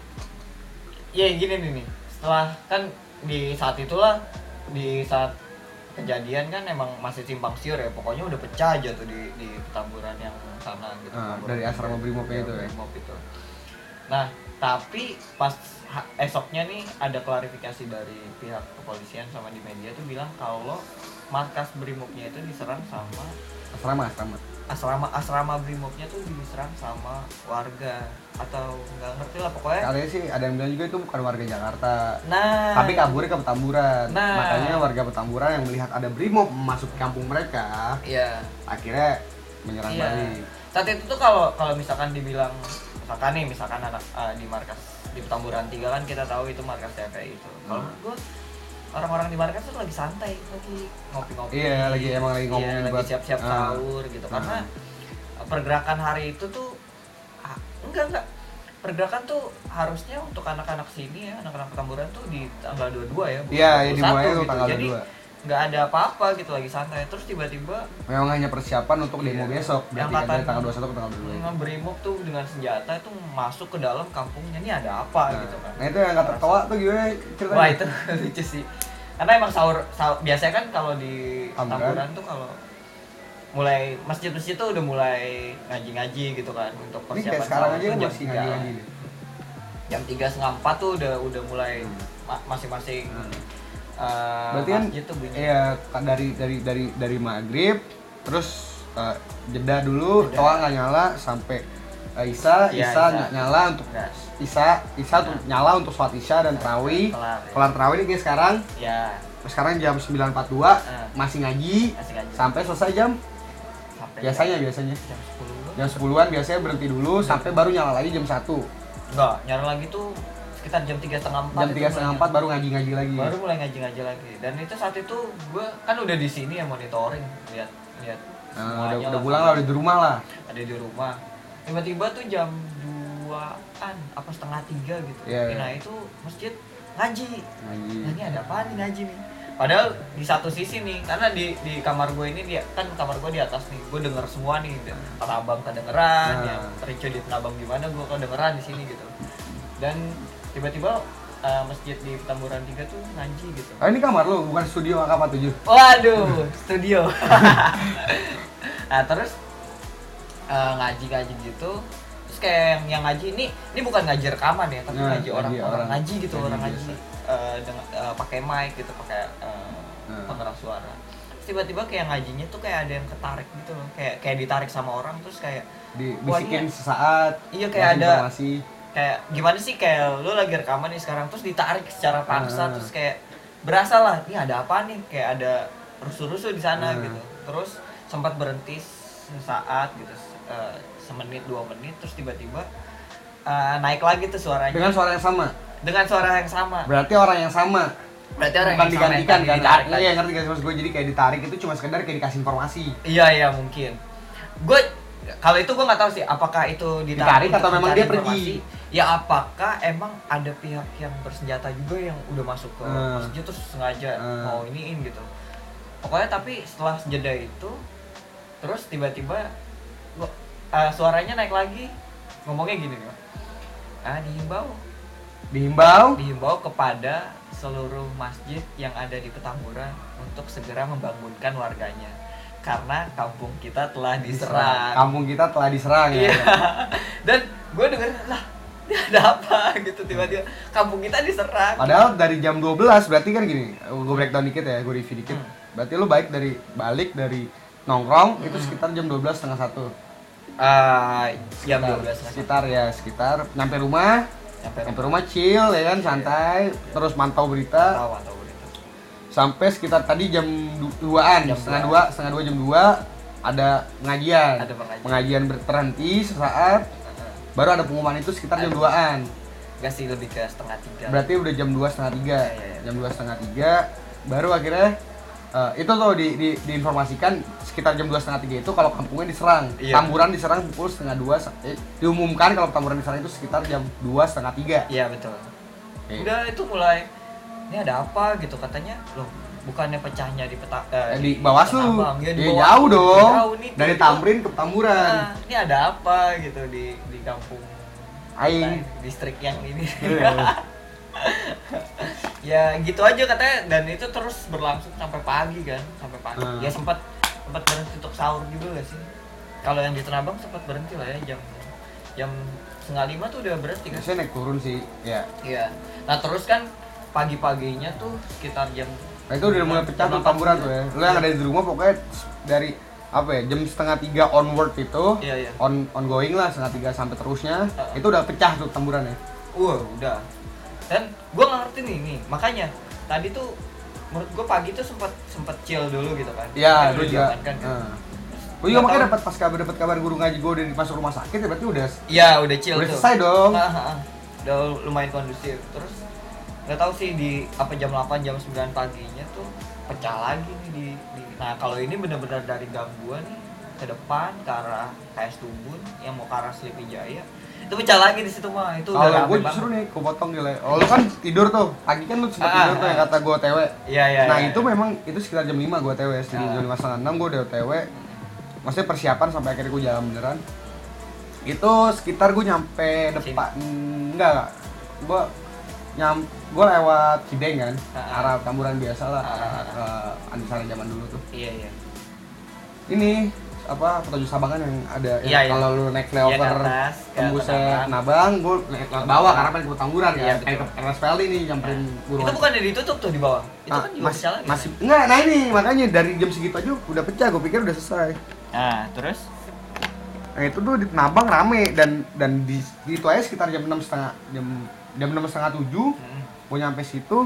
B: ya gini nih nih. Setelah kan di saat itulah di saat kejadian kan emang masih simpang siur ya. Pokoknya udah pecah aja tuh di di Petamburan yang sana gitu.
A: Ah,
B: Petamburan
A: dari
B: itu
A: asrama
B: ya.
A: Brimopnya
B: Iya,
A: itu ya.
B: Brimob itu. Nah, tapi pas ha- esoknya nih ada klarifikasi dari pihak kepolisian sama di media tuh bilang kalau markas Brimobnya itu diserang sama
A: Asrama, asrama.
B: asrama asrama Brimobnya tuh diserang sama warga atau nggak ngerti lah pokoknya.
A: Katanya sih ada yang bilang juga itu bukan warga Jakarta.
B: Nah,
A: Tapi kaburnya ke Petamburan.
B: Nah.
A: Makanya warga Petamburan yang melihat ada Brimob masuk kampung mereka,
B: iya.
A: akhirnya menyerang
B: Iya.
A: balik.
B: Saat itu tuh kalau kalau misalkan dibilang misalkan nih misalkan anak eh, di markas di Petamburan tiga kan kita tahu itu markas T P I itu. Kalau
A: Hmm.
B: menurut gua orang-orang di markas tuh lagi santai, lagi ngopi-ngopi.
A: Iya, lagi- emang lagi ngomongin
B: iya, lagi
A: buat-
B: siap-siap
A: ah.
B: sahur gitu. Karena pergerakan hari itu tuh ah, enggak enggak pergerakan tuh harusnya untuk anak-anak sini ya, anak-anak Petamburan tuh di tanggal dua puluh dua ya, bukan
A: Iya, ya
B: dua puluh satu
A: dimulai itu
B: gitu.
A: tanggal
B: Jadi
A: dua.
B: nggak ada apa-apa gitu, lagi santai. Terus tiba-tiba
A: Memang hanya persiapan untuk demo
B: Iya.
A: besok. Berarti kan
B: Angkatan-
A: dari tanggal dua puluh satu ke tanggal dua puluh dua.
B: Nge- Brimob tuh dengan senjata itu masuk ke dalam kampungnya, ini ada apa
A: Nah,
B: gitu kan.
A: nah itu yang kata Toa tuh gimana ceritanya?
B: Wah itu lucu sih. Karena emang sahur, sahur biasanya kan kalau di
A: Petamburan.
B: Petamburan tuh kalau mulai masjid-masjid tuh udah mulai ngaji-ngaji gitu kan untuk
A: Ini
B: persiapan
A: kayak sekarang
B: sahur
A: aja
B: tuh jam
A: masih
B: tiga.
A: ngaji-ngaji deh.
B: Jam tiga setengah empat tuh udah udah mulai
A: Hmm.
B: ma- masing-masing
A: Hmm.
B: eh,
A: Berarti kan
B: masjid tuh bunyi.
A: iya kan dari dari dari dari maghrib terus eh, jeda dulu,
B: Jeda.
A: Toa nggak nyala sampai eh, Isya,
B: Iya,
A: Isya
B: Isya.
A: ny- nyala untuk
B: Enggak.
A: Isya, Isya tuh nyala untuk sholat Isya dan tarawih.
B: Kelar, ya.
A: Kelar tarawih ini kayak sekarang,
B: Ya,
A: sekarang jam sembilan empat puluh dua
B: Eh.
A: masih ngaji
B: masih ngaji.
A: sampai selesai jam
B: Sampai
A: biasanya
B: jam-
A: biasanya
B: jam sepuluh.
A: jam sepuluhan biasanya berhenti dulu sampai baru nyala lagi jam satu.
B: Enggak, nyala lagi tuh sekitar jam tiga setengah empat.
A: Jam tiga setengah empat baru ngaji-ngaji lagi.
B: Baru mulai ngaji-ngaji lagi. Dan itu saat itu gue kan udah di sini ya monitoring, lihat lihat
A: Nah,
B: semuanya
A: udah, udah pulang lah, udah di rumah lah.
B: Ada di rumah. Tiba-tiba tuh jam duaan apa setengah tiga gitu.
A: Iya, iya.
B: Nah itu masjid ngaji.
A: Ngaji.
B: Nah ini ada apa nih ngaji nih? Padahal di satu sisi nih, karena di di kamar gue ini dia kan kamar gue di atas nih, gue denger semua nih, kata abang kedengeran,
A: Nah.
B: yang tericu di abang gimana, gue kedengeran di sini gitu. Dan tiba-tiba uh, masjid di Petamburan tiga tuh ngaji gitu.
A: Ah, ini kamar lu, bukan studio A K empat puluh tujuh.
B: Waduh, studio. Nah terus uh, ngaji-ngaji gitu, terus kayak yang, yang ngaji ini, ini bukan ngaji rekaman ya, tapi
A: Nah,
B: ngaji orang
A: ngaji
B: orang
A: orang.
B: ngaji gitu,
A: Ngaji
B: orang
A: biasa.
B: ngaji uh, dengan uh, pakai mic gitu, pakai uh,
A: Nah.
B: pengeras suara. Terus tiba-tiba kayak ngajinya tuh kayak ada yang ketarik gitu loh, kayak kayak ditarik sama orang, terus kayak
A: Dibisikin
B: Wah,
A: sesaat.
B: iya, kayak
A: ngasih
B: ada-
A: informasi.
B: kayak gimana sih, kayak lu lagi rekaman nih sekarang terus ditarik secara paksa,
A: Ah.
B: terus kayak berasa lah ini ada apa nih, kayak ada rusuh-rusuh di sana
A: Ah.
B: gitu. Terus sempat berhenti sesaat gitu, eh, semenit dua menit, terus tiba-tiba eh, naik lagi tuh suaranya
A: Dengan suara yang sama.
B: dengan suara yang sama.
A: Berarti orang yang sama.
B: Berarti orang
A: Bukan
B: yang sama yang
A: digantikan
B: tadi
A: kan?
B: ditarik
A: Iya,
B: lagi.
A: ngerti gak sih maksud gue? Jadi kayak ditarik itu cuma sekedar kayak dikasih informasi.
B: Iya iya mungkin. Gue kalau itu gue nggak tahu sih apakah itu
A: Ditarik
B: untuk
A: atau memang
B: mencari
A: dia pergi?
B: informasi. Ya apakah emang ada pihak yang bersenjata juga yang udah masuk ke
A: Hmm.
B: masjid terus sengaja
A: Hmm.
B: mau iniin gitu. Pokoknya tapi setelah jeda itu terus tiba-tiba gua, uh, suaranya naik lagi, ngomongnya gini nih. ah dihimbau
A: Dihimbau
B: dihimbau kepada seluruh masjid yang ada di Petamburan untuk segera membangunkan warganya karena kampung kita telah diserang.
A: Kampung kita telah diserang ya.
B: Iya. Dan gue denger lah ini ada apa gitu tiba-tiba kampung kita diserang.
A: Padahal dari jam dua belas berarti kan gini, gue breakdown dikit ya, gue review dikit.
B: Hmm.
A: Berarti lu baik dari balik dari nongkrong
B: Hmm.
A: itu sekitar jam dua belas setengah satu.
B: Ah, jam dua belas
A: Sekitar ya sekitar nyampe rumah,
B: Nyampe
A: nyampe rumah chill ya kan, santai, terus mantau berita.
B: Tahu atau berita.
A: Sampai sekitar tadi jam duaan,
B: Jam
A: setengah
B: dua.
A: dua, setengah dua jam dua ada pengajian.
B: Ada pengajian.
A: Pengajian berhenti sesaat, baru ada pengumuman itu sekitar jam
B: Ada.
A: duaan.
B: Gak sih lebih ke setengah tiga.
A: Berarti udah jam dua setengah tiga,
B: Iya, iya, iya.
A: jam dua setengah tiga, baru akhirnya eh, itu tuh di, di, diinformasikan sekitar jam dua setengah tiga itu kalau kampungnya diserang.
B: Iya.
A: Tamburan diserang pukul setengah dua, eh, diumumkan kalau Tamburan diserang itu sekitar jam dua setengah tiga.
B: Iya betul.
A: Oke.
B: Udah itu mulai ini ada apa gitu katanya loh bukannya pecahnya di peta
A: Eh,
B: eh,
A: di Bawaslu,
B: Tanah Abang. Ya, di
A: ya,
B: Bawaslu.
A: jauh dong,
B: Jauh nih,
A: dari
B: tiba-tiba,
A: Tamrin ke Petamburan.
B: nah, ini ada apa gitu di di kampung
A: Aing.
B: nah, distrik yang ini.
A: Iya.
B: Ya gitu aja katanya dan itu terus berlangsung sampai pagi kan sampai pagi.
A: Hmm.
B: Ya sempat sempat berhenti untuk sahur juga gak sih? Kalau yang di Tanah Abang sempat berhenti lah ya jam jam setengah lima tuh udah berhenti kan?
A: Biasanya naik turun sih, ya.
B: Iya. Nah terus kan pagi-paginya tuh sekitar jam
A: Nah itu udah mulai pecah tuh Tamburan tuh ya. Lo yang ada di rumah pokoknya dari apa ya jam setengah tiga onward itu,
B: Iya, iya.
A: on ongoing lah setengah tiga sampai terusnya,
B: Uh-uh.
A: itu udah pecah tuh Tamburan ya.
B: Wah udah. Dan gue nggak ngerti nih, nih makanya tadi tuh menurut gue pagi tuh sempat sempat chill dulu gitu kan.
A: Iya,
B: Kan
A: gue
B: udah
A: juga.
B: diamankan kan.
A: Nah. Gue juga
B: Nggak
A: makanya
B: tahu.
A: dapat pas kabar dapat kabar guru ngaji gue udah masuk rumah sakit ya berarti udah
B: Iya udah chill
A: udah
B: tuh.
A: selesai dong.
B: Ah, ah, ah. Udah lumayan kondusif. Terus nggak tahu sih di apa jam delapan jam sembilan paginya tuh pecah lagi nih di, di nah kalau ini benar-benar dari gangguan nih ke depan ke arah K S Tubun yang mau ke arah Sleepy Jaya itu pecah lagi di situ mah itu udah
A: Kalau
B: rame
A: gue
B: banget.
A: justru nih, gue potong gila. Oh, lu kan tidur tuh, pagi kan lu sempat
B: Ah,
A: tidur
B: ah,
A: tuh yang
B: ah.
A: kata gue O T W.
B: Iya iya.
A: Nah
B: iya.
A: itu memang itu sekitar jam lima gue O T W, sekitar
B: Ah.
A: jam lima setengah enam gue udah O T W. Maksudnya persiapan sampai akhirnya gue jalan beneran. Itu sekitar gue nyampe depan, enggak, gue nyam, gue lewat Cideng kan,
B: Ah.
A: arah Tamburan biasa lah,
B: Ah.
A: arah ke Antasari zaman dulu tuh.
B: Iya iya.
A: Ini apa Petunjuk Sabangan yang ada yang
B: Iya, iya.
A: kalau lu naik
B: Iya,
A: flyover
B: ke atas, ke
A: tembusnya
B: Tanah
A: Nabang, gue naik ke bawah karena pengen ke Tamburan
B: Iya,
A: kan,
B: betul.
A: pengen ke R S P L D nih nyamperin guru.
B: Itu bukannya ditutup tuh di bawah. Itu
A: Ah,
B: kan juga
A: mas-
B: pecah lagi.
A: masih enggak, nah ini makanya dari jam segitu aja udah pecah, gue pikir udah selesai.
B: Nah, terus
A: Nah itu tuh di Nabang rame dan dan di, di itu aja sekitar jam enam setengah jam jam enam setengah tujuh,
B: hmm,
A: gue nyampe situ.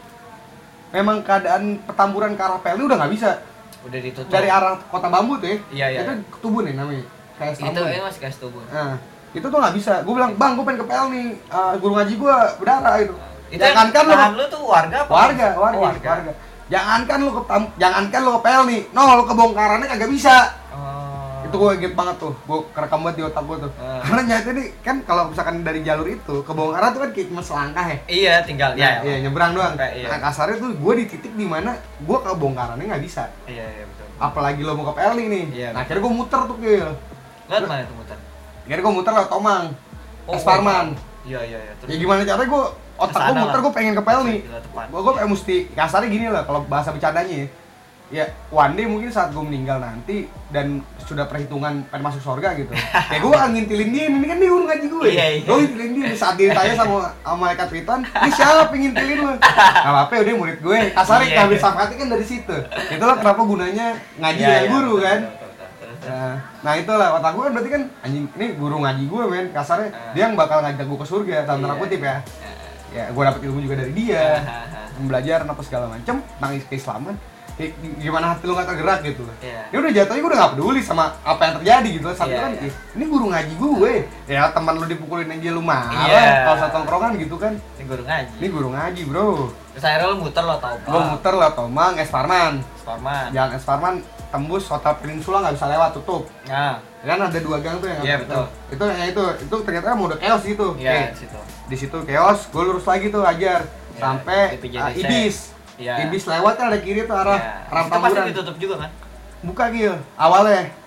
A: Memang keadaan Petamburan ke arah P L D udah nggak bisa.
B: udah ditutup.
A: Dari arah Kota Bambu tuh ya,
B: Iya, iya.
A: itu Ketubun ya namanya, kayak
B: itu
A: Tambun.
B: ini masih K S Tubun.
A: Nah, itu tuh nggak bisa. Gue bilang, bang, gue pengen ke P L nih, eh, guru ngaji gue berdarah itu.
B: Itu
A: Jangankan
B: yang
A: lu,
B: nahan lu tuh warga apa?
A: warga,
B: Oh,
A: warga, warga. Jangankan lu ke Tam- jangankan lu ke P L nih, no, lu ke bongkarannya kagak bisa.
B: Oh.
A: Itu gue inget banget tuh, gue kerekam banget di otak gue tuh.
B: Ah.
A: Karena nyata nih kan kalau misalkan dari jalur itu ke bongkaran tuh kan kayak cuma selangkah ya.
B: Iya, tinggal
A: Nah,
B: ya.
A: iya nyebrang doang.
B: Sampai, iya.
A: Nah, kasarnya tuh gue di titik dimana gue ke bongkarannya nggak bisa.
B: Iya, iya betul.
A: Apalagi lo mau ke P L nih.
B: Iya,
A: Nah, akhirnya gue muter tuh Kil.
B: Lewat mana tuh muter?
A: Akhirnya gue muter lewat Tomang,
B: Oh,
A: Es Parman.
B: Iya, iya, iya.
A: Ya gimana caranya gue otak gue
B: Kesana
A: muter
B: lah.
A: gue pengen ke P L nih.
B: Gila, depan.
A: Gue gue kayak mesti kasarnya gini lah kalau bahasa bercandanya ya. Ya one day mungkin saat gue meninggal nanti dan sudah perhitungan pengen masuk surga gitu. Kayak gue akan ngintilin dia, ini kan dia guru ngaji gue.
B: Iya, iya.
A: Gue ngintilin dia saat dia ditanya sama sama malaikat Piton, ini siapa yang ngintilin lu? Gak apa-apa udah murid gue. Kasarnya
B: Iya,
A: ngambil
B: iya.
A: safati kan dari situ. Itulah kenapa gunanya ngaji
B: Iya,
A: dan
B: iya,
A: guru
B: betul,
A: kan.
B: betul, betul, betul. Terus, terus.
A: Nah, nah itulah otak gue kan berarti kan anjing ini guru ngaji gue men kasarnya
B: Ah.
A: dia yang bakal ngajak gue ke surga dalam tanda
B: Iya.
A: kutip ya.
B: Ah,
A: Ya gue dapet ilmu juga dari dia,
B: ah, ah.
A: belajar apa segala macem tentang keislaman. Kayak gimana hati lu gak tergerak gitu.
B: Iya.
A: Ya udah jatuhnya gue udah gak peduli sama apa yang terjadi gitu. Satu
B: Iya,
A: kan
B: iya.
A: ih, ini guru ngaji gue. Ya teman lu dipukulin aja lu marah.
B: Iya.
A: Kalau satu tongkrongan gitu kan.
B: Ini guru ngaji.
A: Ini guru ngaji bro.
B: Terus akhirnya lu muter lo tau
A: Gue muter lah Tomang, Es Parman.
B: Storman.
A: Jalan Es Parman tembus Hotel Peninsula nggak bisa lewat, tutup.
B: Nah,
A: Kan ada dua gang tuh yang
B: Iya,
A: nggak
B: betul.
A: tutup. Itu yang itu itu ternyata mau udah chaos gitu.
B: iya
A: Oke.
B: di situ.
A: Di situ chaos, gue lurus lagi tuh ajar
B: Ya,
A: sampai
B: di P J D C.
A: uh, Ibis.
B: Iya.
A: Ibis lewat kan ada kiri tuh arah
B: Iya.
A: arah
B: Itu pasti
A: Tamburan.
B: ditutup juga kan?
A: Buka Gil, awalnya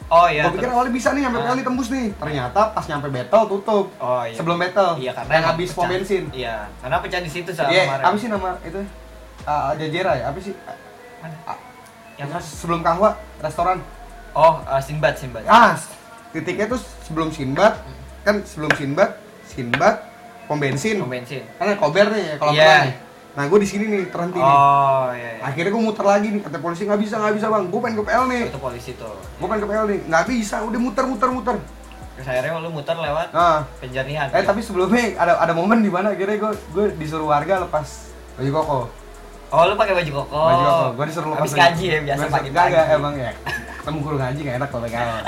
B: Oh iya.
A: Gue pikir
B: terus-
A: awalnya bisa nih sampai
B: Ah.
A: Pelni tembus nih. Ternyata pas nyampe battle tutup.
B: Oh iya.
A: Sebelum battle.
B: Iya karena
A: yang
B: emang
A: habis
B: pecah.
A: pom bensin.
B: Iya, karena pecah di situ sama
A: Iya,
B: kemarin.
A: apa sih nama itu? Uh, Jajera ya? Apa sih?
B: Mana?
A: Ah,
B: Yang
A: Itu
B: mana?
A: sebelum kahwa restoran.
B: Oh, uh, Sinbad, Sinbad.
A: Ah, titiknya tuh sebelum Sinbad. Kan sebelum Sinbad, Sinbad pom bensin.
B: Pom bensin.
A: Kan ada kober nih kalau
B: Iya.
A: yeah. nih. Nah, gue di sini nih terhenti nih.
B: Oh, iya iya.
A: Akhirnya gue muter lagi nih, kata polisi nggak bisa nggak bisa bang, gue pengen ke P L nih,
B: Itu polisi tuh.
A: gue pengen ke P L nih, nggak bisa, udah muter muter muter.
B: Terus akhirnya lu muter lewat
A: Nah,
B: penjernihan.
A: eh tapi sebelumnya ada ada momen di mana akhirnya gue gue disuruh warga lepas baju koko,
B: Oh, lu pakai baju koko.
A: baju koko, gue disuruh lepas.
B: Habis
A: baju-
B: ngaji ya biasa
A: Gua-
B: pagi-pagi.
A: Nggak, nggak, emang ya, ketemu guru ngaji nggak enak kalau pakai kaos.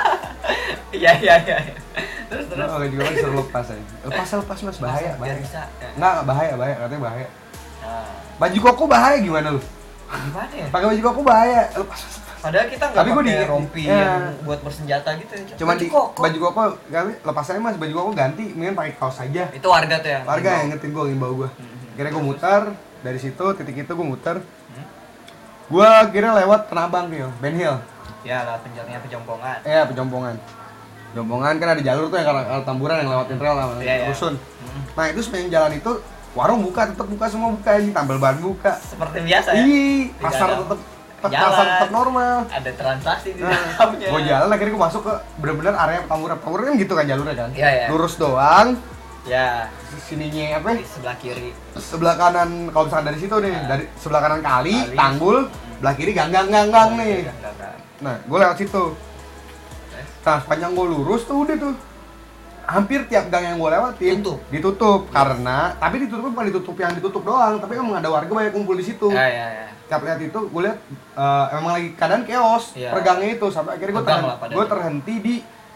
B: Iya iya iya. Terus terus.
A: Nah, juga kan disuruh lepas aja, lepas lepas mas bahaya
B: Biar
A: bahaya.
B: bisa. Ya.
A: Nggak bahaya bahaya katanya bahaya.
B: Nah,
A: Baju koko bahaya gimana lu?
B: gimana ya?
A: Pakai baju koko bahaya, lepas.
B: Padahal kita nggak
A: Tapi gua
B: pakai
A: di-
B: rompi
A: ya.
B: yang buat bersenjata gitu ya.
A: Cuma
B: Baju
A: di
B: koko.
A: baju koko, kali lepas aja mas, baju koko ganti, mendingan pakai kaos aja.
B: Itu warga tuh yang.
A: Warga yang ngetin gue, ngimbau gue.
B: Hmm.
A: Akhirnya gue muter dari situ, titik itu gue muter.
B: Hmm.
A: Gue kira lewat Tenabang Hill, Ben Hill.
B: Ya lah penjernihan pejompongan.
A: Eh, Pejompongan. Pejompongan kan ada jalur tuh yang kalau kalau Tamburan yang lewatin rel sama
B: Iya, iya.
A: rusun.
B: Hmm.
A: Nah itu sepanjang jalan itu warung buka, tetap buka semua buka, ini tambal ban buka.
B: Seperti biasa ya.
A: Ih,
B: Tidak
A: pasar
B: ada
A: tetap tetap
B: jalan.
A: pasar tetap normal.
B: Ada transaksi di
A: Nah,
B: dalamnya.
A: gue jalan akhirnya gue masuk ke bener-bener area Petamburan. Petamburan kan gitu kan jalurnya kan.
B: Iya, iya.
A: Lurus doang.
B: Ya,
A: Sininya apa?
B: di sebelah kiri.
A: Sebelah kanan kalau misalkan dari situ nih,
B: Nah.
A: dari sebelah kanan kali,
B: Kali.
A: tanggul, sebelah kiri gang-gang-gang-gang nih.
B: Enggak, enggak, enggak.
A: Nah, gue lewat situ.
B: Eh,
A: Nah, sepanjang gue lurus tuh udah tuh. Hampir tiap gang yang gue lewatin
B: Tutup.
A: ditutup karena tapi ditutupnya bukan ditutup yang ditutup doang, tapi emang ada warga banyak kumpul di situ.
B: Ya, ya, ya.
A: Tiap lihat itu, gue lihat eh, emang lagi keadaan chaos
B: Iya.
A: pergangnya itu sampai akhirnya gue
B: Tegang lah pada
A: gue
B: itu.
A: terhenti di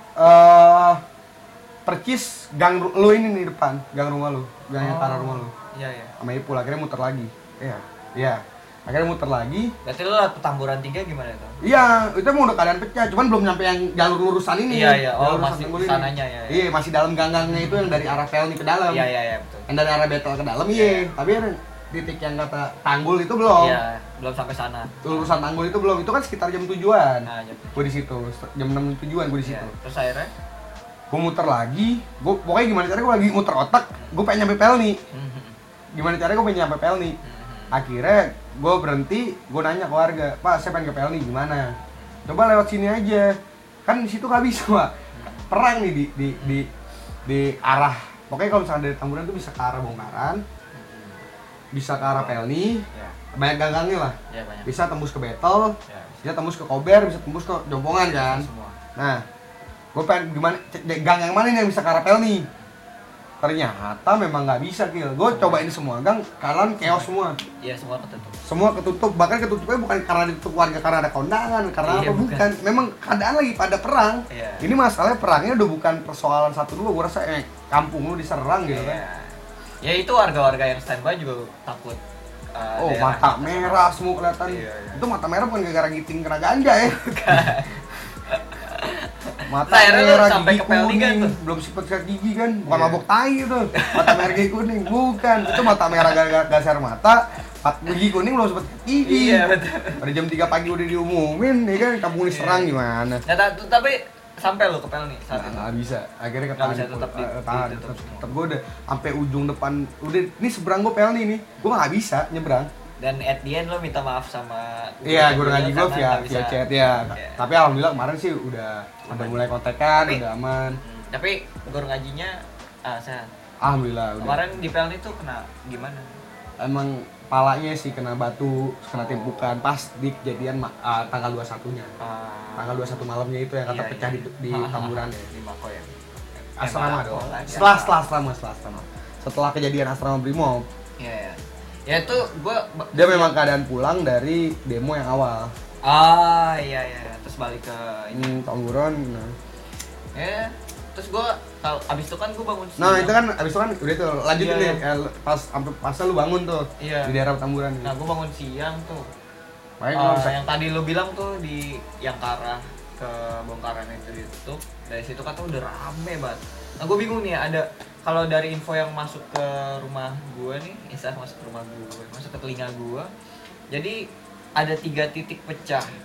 A: eh percis gang ru- lu ini nih depan, gang rumah lu, gang yang ke arah rumah lu.
B: Iya, iya.
A: Sama Ipul akhirnya muter lagi. Iya. Iya. Akhirnya muter lagi.
B: Berarti lu lewat Petamburan tiga gimana itu?
A: Iya, itu emang udah keadaan pecah, cuman belum nyampe yang jalur lurusan ini.
B: Iya, iya. Oh,
A: Jalur lurusan
B: masih
A: Tanggul ini.
B: sananya, ya, ya.
A: Iya, masih dalam gang-gangnya itu yang dari arah Pelni ke dalam.
B: Iya, iya, iya, betul.
A: Yang dari arah Betel ke dalam, iya.
B: Iya.
A: Tapi ada titik yang kata Tanggul itu belum.
B: Iya, belum sampai sana.
A: Lurusan Tanggul itu belum. Itu kan sekitar jam tujuan.
B: Nah, jam.
A: Gue di situ, jam enam tujuan gue di
B: Iya.
A: situ.
B: Terus akhirnya
A: Gue muter lagi, gue pokoknya gimana caranya gue lagi muter otak, gue pengen nyampe Pelni.
B: Mhm.
A: Gimana caranya gue pengen nyampe Pelni.
B: Mhm.
A: Akhirnya gue berhenti, gue nanya ke warga, Pak saya pengen ke Pelni gimana? Coba lewat sini aja, kan di situ nggak bisa Pak. Perang nih di di di di arah, pokoknya kalau misalnya dari Tamburan tuh bisa ke arah Bongkaran, bisa ke arah Pelni,
B: Ya,
A: banyak gangangnya lah.
B: ya banyak.
A: Bisa tembus ke Betel,
B: Ya,
A: bisa tembus ke Kober, bisa tembus ke Jompongan kan.
B: semua.
A: Nah, gue pengen gimana, c- gang yang mana nih yang bisa ke arah Pelni? Ternyata memang nggak bisa Kil. Gue cobain semua gang, kalian chaos semua.
B: Iya, semua ketutup.
A: Semua ketutup, bahkan ketutupnya bukan karena ditutup warga karena ada kondangan, karena
B: Iya,
A: apa
B: bukan.
A: bukan. Memang keadaan lagi pada perang.
B: Iya.
A: Ini masalahnya perangnya udah bukan persoalan satu dua, gue rasa eh kampung lu diserang gitu kan.
B: Iya. Ya itu warga-warga yang standby juga takut. uh,
A: Oh,
B: daerah
A: mata
B: kita
A: merah semua kelihatan.
B: Iya, iya.
A: Itu mata merah bukan gara-gara giting kena ganja ya. Mata
B: Nah, akhirnya lu
A: merah
B: sampai
A: gigi
B: ke Pelni kan
A: kuning,
B: tuh?
A: belum sifat sikat gigi kan, bukan
B: Iya.
A: mabok tai itu. Mata merah gigi kuning, bukan. Itu mata merah gara-gara gas air mata, mat gigi kuning belum sifat sikat gigi.
B: Iya, betul.
A: Pada jam tiga pagi udah diumumin, nih kan kampung diserang
B: Iya.
A: gimana?
B: Nah, ta- tapi sampai lu ke Pelni saat itu.
A: Nggak bisa, akhirnya
B: Nggak
A: ketahan
B: bisa, tetap di-
A: tahan,
B: ditutup
A: tetap,
B: semua.
A: tetap gue udah sampai ujung depan, udah ini seberang gue Pelni nih, gue nggak bisa nyebrang.
B: Dan at the end lo minta maaf sama
A: Iya, guru ngaji gue
B: karena
A: via
B: nggak
A: via
B: bisa.
A: chat ya.
B: Iya.
A: Tapi alhamdulillah kemarin sih udah udah
B: Aman.
A: mulai kontekan,
B: Tapi-
A: udah aman.
B: Hmm, tapi guru ngajinya ah, sehat.
A: Alhamdulillah udah.
B: Kemarin di Pelni tuh kena gimana?
A: Emang palanya sih kena batu, kena timpukan pas di kejadian ma- ah, tanggal dua puluh satunya.
B: Ah,
A: Tanggal dua puluh satu malamnya itu yang kata
B: iya,
A: pecah
B: iya.
A: di di
B: Ah, ah,
A: Tamburan ya.
B: Di Mako ya.
A: Asrama
B: Mako
A: dong.
B: lagi.
A: Setelah setelah asrama, setelah asrama. Setelah kejadian asrama Brimob,
B: Iya, iya. Ya itu gua ba-
A: dia memang keadaan pulang dari demo yang awal.
B: Ah, iya iya. Terus balik ke ini.
A: Hmm, Tamburan. Nah.
B: Ya, terus gua kalau abis itu kan gua bangun
A: Nah,
B: siang.
A: itu kan abis itu kan udah tuh lanjutin
B: Iya,
A: deh eh, pas sampai pas lu bangun tuh
B: Iya.
A: di daerah Tamburan.
B: Nah, gua bangun siang tuh.
A: Makanya
B: Ah,
A: gua bisa
B: yang tadi lu bilang tuh di yang ke arah ke Bongkaran itu ditutup. Dari situ kan tuh udah rame banget. Nah, gue bingung nih ada kalau dari info yang masuk ke rumah gua nih, Isa masuk ke rumah gua, masuk ke telinga gua. Jadi ada tiga titik pecah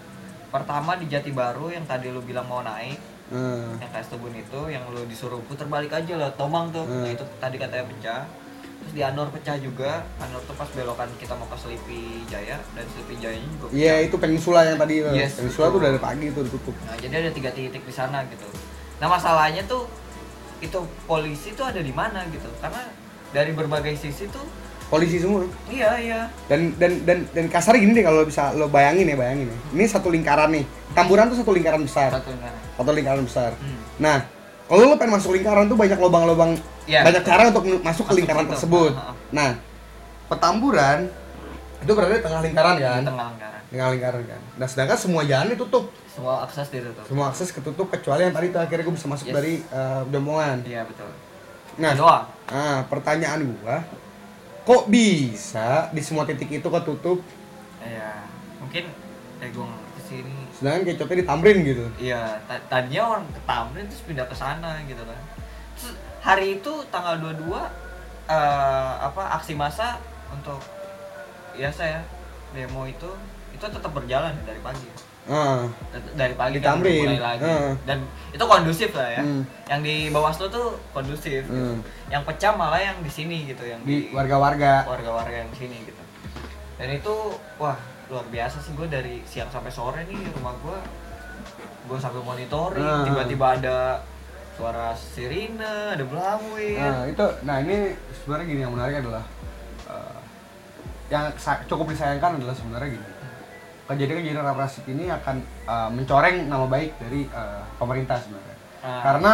B: pertama di Jati Baru yang tadi lu bilang mau naik,
A: Hmm.
B: yang K S Tubun itu, yang lu disuruh puter balik aja lah, Tomang tuh.
A: Hmm.
B: Nah itu tadi katanya pecah. Terus di Anor pecah juga. Anor tuh pas belokan kita mau ke Sleepy Jaya, dan Sleepy Jayanya juga pecah.
A: Iya, itu Peninsula yang tadi itu.
B: Yes,
A: Peninsula
B: betul.
A: tuh dari pagi tuh ditutup.
B: Nah jadi ada tiga titik di sana gitu. Nah masalahnya tuh itu polisi tuh ada di mana gitu, karena dari berbagai sisi tuh
A: Polisi semua.
B: iya iya
A: Dan dan dan dan kasar gini deh kalau bisa lo bayangin ya, bayangin ya. Ini satu lingkaran nih. Tamburan tuh satu lingkaran besar.
B: satu kan.
A: Satu lingkaran besar.
B: Hmm.
A: Nah, kalau lo pengen masuk lingkaran tuh banyak lubang-lubang,
B: Iya,
A: banyak
B: betul.
A: cara untuk masuk ke
B: Masuk
A: lingkaran
B: situ.
A: tersebut.
B: Ha, ha.
A: Nah, Petamburan itu berada di tengah lingkaran
B: Di
A: kan?
B: tengah lingkaran.
A: Tengah lingkaran kan. Nah, sedangkan semua jalan ditutup.
B: Semua akses ditutup.
A: Semua akses ketutup kecuali yang tadi tuh akhirnya gue bisa masuk
B: Yes.
A: dari uh, Jombongan.
B: Iya betul.
A: Nah,
B: Doang.
A: nah, pertanyaan gua, kok bisa di semua titik itu ketutup,
B: Iya. Mungkin eh gue ngerti sih ini.
A: sedangkan kecotnya di Tamrin gitu?
B: Iya, ta- tadinya orang ke Tamrin terus pindah ke sana gitu kan. Terus hari itu tanggal dua puluh dua eh, apa aksi massa untuk biasa ya demo itu itu tetap berjalan dari pagi.
A: Ah,
B: Tet- dari pagi
A: Di
B: kan udah
A: Tamrin.
B: mulai lagi.
A: Heeh.
B: Dan itu kondusif lah ya.
A: Hmm.
B: Yang di Bawaslu tuh kondusif. gitu.
A: Hmm.
B: Yang pecah malah yang di sini gitu, yang
A: di warga-warga.
B: warga-warga yang di sini gitu. Dan itu wah luar biasa sih, gue dari siang sampai sore nih di rumah gue gue sambil monitoring,
A: Ah.
B: tiba-tiba ada suara sirine, ada belawin.
A: Nah, itu, nah ini sebenarnya gini yang menarik adalah uh, yang sa- cukup disayangkan adalah sebenarnya gini. Kejadian-kejadian represif ini akan uh, mencoreng nama baik dari uh, pemerintah sebenarnya.
B: Ah.
A: Karena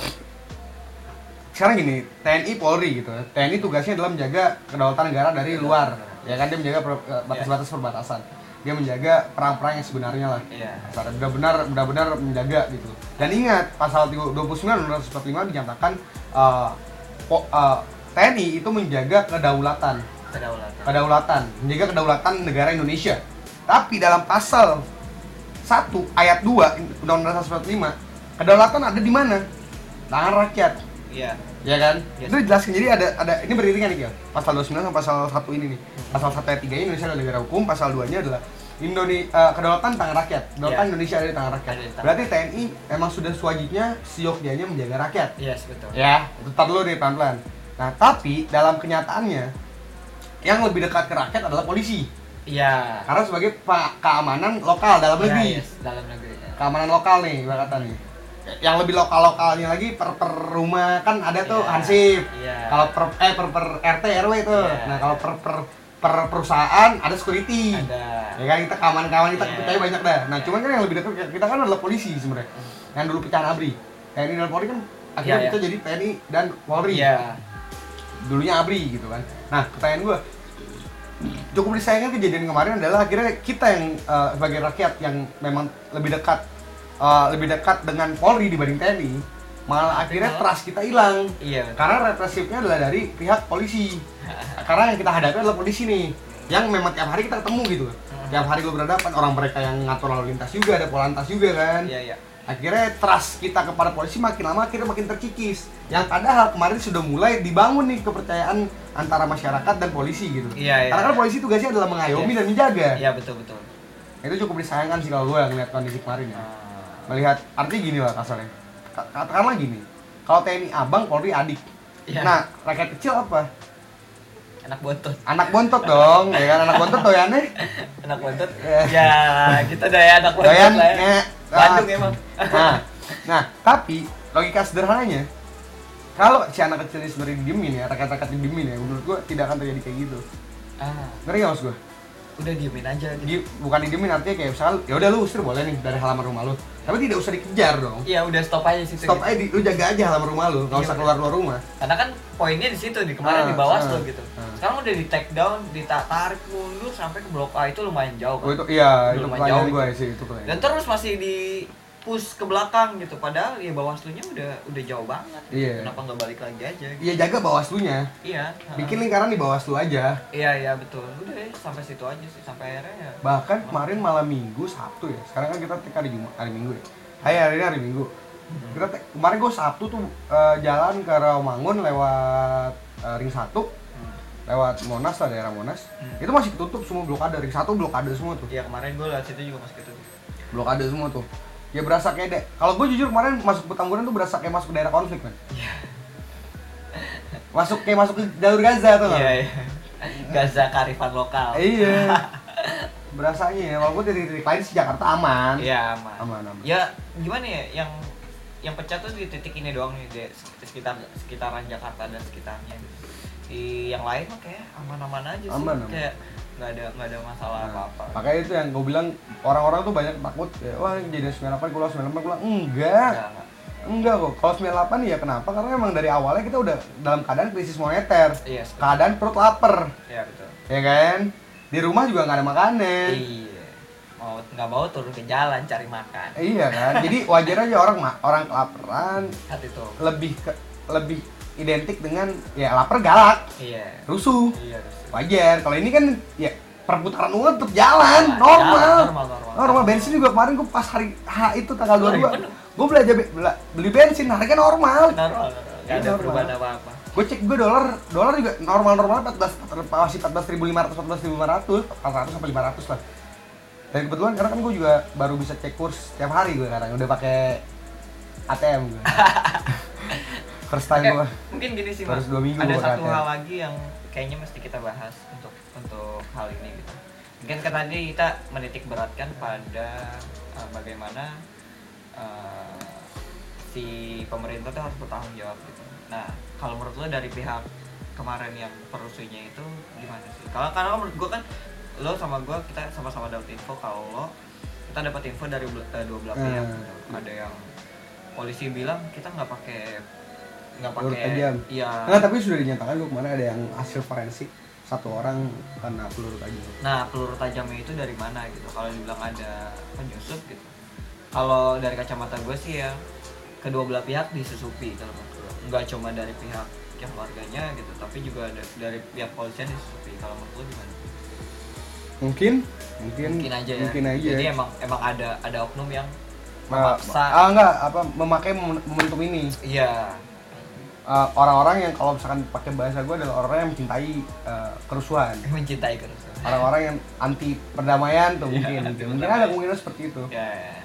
A: sekarang gini, T N I Polri gitu. T N I tugasnya adalah menjaga kedaulatan negara dari luar. Ya kan, dia menjaga per- eh, batas-batas perbatasan. Dia menjaga perang-perang yang sebenarnya lah.
B: Iya.
A: Kasarnya benar-benar benar-benar menjaga gitu. Dan ingat, pasal dua puluh sembilan Undang-Undang seratus empat puluh lima dinyatakan uh, po- uh, T N I itu menjaga kedaulatan.
B: Kedaulatan.
A: Kedaulatan, menjaga kedaulatan negara Indonesia. Tapi dalam pasal satu ayat dua Undang-Undang seratus empat puluh lima, kedaulatan ada di mana? Tangan rakyat.
B: Iya.
A: Ya kan?
B: Yes.
A: Itu dijelaskan, jadi ada ada ini beriringan nih, Gil. Pasal dua puluh sembilan sama pasal satu ini nih. Pasal satu ayat tiga Indonesia adalah negara hukum, pasal dua-nya adalah Indonesia uh, kedaulatan tangan rakyat. Kedaulatan
B: Yeah.
A: Indonesia ada di tangan rakyat.
B: Ada di tangan.
A: Berarti T N I emang sudah sewajinya sioknya menjaga rakyat.
B: Yes, betul.
A: Ya, itu tar dulu nih pelan-pelan. Nah, tapi dalam kenyataannya yang lebih dekat ke rakyat adalah polisi.
B: Iya.
A: Karena sebagai pa- keamanan lokal dalam
B: Iya,
A: negeri.
B: yes, dalam negeri. Ya.
A: Keamanan lokal nih, kata nih. Yang lebih lokal-lokalnya lagi per per rumah kan ada tuh
B: Iya.
A: hansip.
B: Iya.
A: Kalau per eh per per R T R W itu.
B: Iya.
A: Nah, kalau per per per perusahaan ada security.
B: Ada.
A: Ya kan, kita keamanan-keamanan kita
B: Iya.
A: percaya banyak dah. Nah,
B: Iya.
A: cuman kan yang lebih dekat kita kan adalah polisi sebenarnya. Yang dulu pecahan ABRI. T N I dan Polri kan akhirnya
B: Iya,
A: kita
B: iya.
A: jadi T N I dan Polri.
B: Iya.
A: Dulunya ABRI gitu kan. Nah, pertanyaan gue, cukup disayangkan kejadian kemarin adalah akhirnya kita yang uh, sebagai rakyat yang memang lebih dekat uh, lebih dekat dengan Polri dibanding T N I, malah akhirnya
B: Malah-
A: trust kita hilang.
B: Iya. betul.
A: Karena represifnya adalah dari pihak polisi. Karena yang kita hadapi adalah polisi nih, yang memang tiap hari kita ketemu gitu. Tiap hari lo berhadapan, orang mereka yang ngatur lalu lintas juga, ada polantas juga kan.
B: Iya, iya.
A: Akhirnya trust kita kepada polisi makin lama akhirnya makin terkikis. Yang padahal kemarin sudah mulai dibangun nih kepercayaan antara masyarakat dan polisi gitu.
B: Iya, iya.
A: Karena kan polisi tugasnya adalah mengayomi
B: Iya.
A: dan menjaga.
B: Iya, betul, betul.
A: Itu cukup disayangkan sih kalau gue yang ngeliat kondisi kemarin ya.
B: Ah.
A: Melihat, artinya gini lah kasarnya. Ka- Katakanlah gini, kalau T N I abang, Polri adik.
B: Iya.
A: Nah, rakyat kecil apa?
B: Anak bontot.
A: Anak bontot dong, ya kan, anak bontot doyannya.
B: Anak bontot.
A: Iya.
B: Ya, kita udah ya anak bontot
A: Doyan,
B: lah ya.
A: eh,
B: Bandung
A: ah.
B: emang.
A: Nah, nah, tapi logika sederhananya, kalau si anak kecil ini sebenarnya didiemin ya, rakyat-rakyat didiemin ya, menurut gua tidak akan terjadi kayak gitu.
B: Ah,
A: Ngerti nggak maksud gua?
B: udah diemin aja gitu.
A: Di- bukan didiemin artinya kayak misalnya, ya udah lu usir boleh nih dari halaman rumah lu, tapi tidak usah dikejar dong.
B: Iya, udah stop aja situ.
A: Stop
B: gitu.
A: aja, di, lu jaga aja halaman rumah lu, nggak
B: Iya,
A: usah
B: bener.
A: keluar keluar rumah.
B: Karena kan poinnya di situ, di kemarin
A: Ah,
B: di Bawaslu
A: ah,
B: gitu.
A: ah.
B: Sekarang udah di take down, ditarik mundur sampai ke Blok A, itu lumayan jauh
A: Oh
B: kan.
A: itu iya,
B: Udah
A: itu
B: lumayan
A: pertanyaan
B: jauh
A: gua
B: gitu.
A: sih itu pertanyaan.
B: Dan terus masih di push ke belakang gitu, padahal ya Bawaslunya udah udah jauh banget.
A: Iya.
B: Kenapa nggak balik lagi aja? Gitu.
A: Iya, jaga Bawaslunya,
B: Iya. ah.
A: bikin lingkaran di Bawaslu aja.
B: Iya, iya betul. Udah ya, sampai situ aja sih, sampai akhirnya ya.
A: Bahkan kemarin malam Minggu, Sabtu ya. Sekarang kan kita take hari Jumat, hari Minggu ya. Hai, hari ini hari Minggu. Kita take- kemarin gue Sabtu tuh eh, jalan ke Rawamangun lewat eh, Ring satu,
B: Hmm.
A: lewat Monas lah, daerah Monas.
B: Hmm.
A: Itu masih ketutup semua blokade, Ring satu blokade semua tuh.
B: Iya, kemarin gue lihat situ juga mas gitu.
A: blokade semua tuh. Ya berasa kayak deh. Kalau gue jujur kemarin masuk Petamburan tuh berasa kayak masuk ke daerah konflik kan.
B: Iya.
A: Masuk kayak masuk ke jalur Gaza tuh.
B: Iya, iya. Gaza kearifan lokal.
A: Iya. Berasanya ya, walaupun dari titik lain sih Jakarta aman.
B: Iya, aman.
A: Aman, aman.
B: Ya gimana ya, yang yang pecah tuh di titik ini doang nih, di sekitar sekitaran Jakarta dan sekitarnya gitu. Di yang lain mah kayak aman-aman aja sih.
A: Aman, aman.
B: Kayak nggak ada nggak ada masalah
A: Nah,
B: apa-apa.
A: makanya itu yang gue bilang, orang-orang tuh banyak takut ya, wah jadi sembilan delapan, gue sembilan delapan, gue bilang enggak.
B: Enggak, enggak.
A: Enggak kok, kalau sembilan delapan ya kenapa? Karena emang dari awalnya kita udah dalam keadaan krisis moneter.
B: Iya, betul.
A: Keadaan perut lapar.
B: Iya, betul.
A: Ya kan? Di rumah juga nggak ada makanan.
B: Iya. Mau nggak mau turun ke jalan cari makan.
A: Iya kan? Jadi wajar aja orang ma- orang kelaparan
B: Hati tuh.
A: lebih ke, lebih identik dengan ya lapar galak,
B: Iya.
A: rusuh.
B: Iya, rusuh.
A: Wajar. Kalau ini kan ya perputaran uang tetap jalan,
B: Jalan,
A: normal.
B: jalan, normal, normal.
A: Normal. Bensin juga kemarin gue pas hari H itu tanggal dua puluh dua,
B: penuh.
A: gue belanja be- bela- beli bensin harga normal.
B: Normal, normal. Nggak ada
A: Normal.
B: perubahan apa-apa.
A: Gue cek gue dolar, dolar juga normal-normal empat belas, masih empat belas ribu lima ratus, empat belas ribu lima ratus, empat ratus sampai lima ratus lah. Dan kebetulan karena kan gue juga baru bisa cek kurs tiap hari gue sekarang udah pakai A T M gue. First time
B: Oke,
A: gue.
B: mungkin gini sih,
A: Baru
B: Mas.
A: dua minggu
B: Ada
A: gua
B: satu
A: pakai.
B: hal lagi yang kayaknya mesti kita bahas untuk untuk hal ini gitu. Mungkin kan tadi kita menitik beratkan pada uh, bagaimana uh, si pemerintah tuh harus bertanggung jawab gitu. Nah, kalau menurut lo dari pihak kemarin yang perusuhnya itu gimana sih? Kalau karena menurut gue kan lo sama gue kita sama-sama dapat info kalau lo kita dapat info dari bel- eh, dua belah pihak.
A: Hmm.
B: Gitu. Ada yang polisi bilang kita nggak pakai nggak
A: Peluru
B: pakai
A: tajam.
B: iya.
A: Nah, tapi sudah dinyatakan gue kemarin ada yang hasil forensik satu orang kena peluru tajam.
B: Nah, peluru tajamnya itu dari mana gitu? Kalau dibilang ada penyusup gitu. Kalau dari kacamata gue sih ya kedua belah pihak disusupi kalau menurut gue. Nggak cuma dari pihak yang keluarganya gitu, tapi juga ada dari pihak polisian disusupi. Kalau menurut lo gimana?
A: Mungkin, mungkin,
B: Mungkin aja ya.
A: mungkin aja.
B: Jadi emang emang ada ada oknum yang
A: Ah,
B: memaksa.
A: ah enggak, apa memakai momen- momentum ini.
B: Iya.
A: Uh, orang-orang yang kalau misalkan pakai bahasa gue adalah orang yang mencintai uh, kerusuhan,
B: Mencintai kerusuhan.
A: orang-orang yang anti perdamaian tuh
B: Iya,
A: mungkin,
B: anti
A: mungkin
B: perdamaian.
A: ada kemungkinan seperti itu.
B: Ya, ya.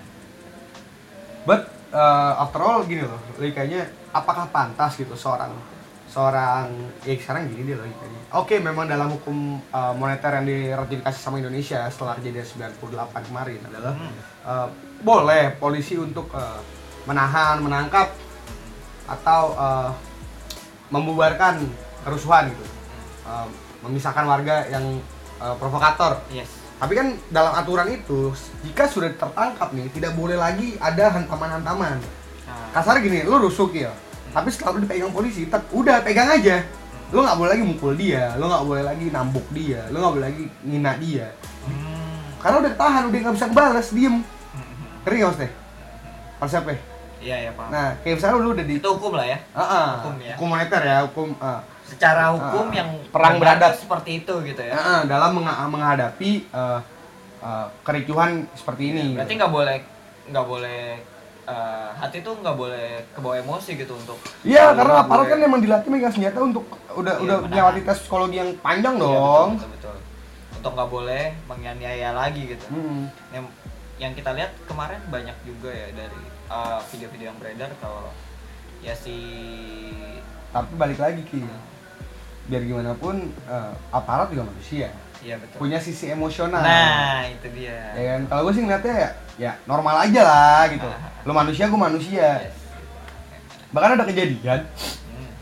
A: But uh, after all gini loh, logikanya apakah pantas gitu seorang seorang ya sekarang gini dia logikanya. Oke, memang dalam hukum uh, moneter yang diratifikasi sama Indonesia setelah kejadian sembilan puluh delapan kemarin adalah
B: Hmm.
A: uh, boleh polisi untuk uh, menahan, menangkap atau uh, membubarkan kerusuhan gitu, uh, memisahkan warga yang uh, provokator.
B: Yes.
A: Tapi kan dalam aturan itu jika sudah tertangkap nih tidak boleh lagi ada hantaman-hantaman.
B: Nah,
A: Kasar gini, lu rusuk ya, tapi setelah lu dipegang polisi, tet, udah pegang aja. Lu nggak boleh lagi mukul dia, lu nggak boleh lagi nambuk dia, lu nggak boleh lagi ngina dia.
B: hmm.
A: Karena udah tahan, udah nggak bisa ngebales, diem. Ngerti nggak maksudnya? Konsepnya?
B: Iya, ya, paham.
A: Nah, kayak misalnya lu udah di
B: Itu hukum lah ya.
A: Ah, ah,
B: Hukum ya.
A: hukum moneter ya, hukum ah.
B: Secara hukum
A: Ah,
B: yang
A: perang beradab.
B: seperti itu gitu ya.
A: Ah, ah, dalam meng- menghadapi eh, eh, kericuhan seperti ini.
B: Berarti nggak boleh nggak boleh eh, hati tuh nggak boleh kebawa emosi gitu untuk.
A: Iya,
B: nggak
A: karena
B: boleh-
A: aparat kan emang dilatih megang senjata untuk udah
B: Iya,
A: udah
B: menahan.
A: melewati tes psikologi yang panjang
B: Iya,
A: dong.
B: betul, betul, betul. Untuk nggak boleh menganiaya lagi gitu.
A: Hmm.
B: Yang yang kita lihat kemarin banyak juga ya dari eh, video-video yang beredar kalau ya si
A: Tapi balik lagi Ki, biar gimana pun eh, aparat juga manusia,
B: iya betul.
A: punya sisi emosional.
B: Nah, itu dia.
A: Ya kan, kalau gue sih ngeliatnya ya, ya normal aja lah gitu.
B: Ah.
A: Lu manusia, gue manusia.
B: Yes.
A: Bahkan ada kejadian.
B: Hmm.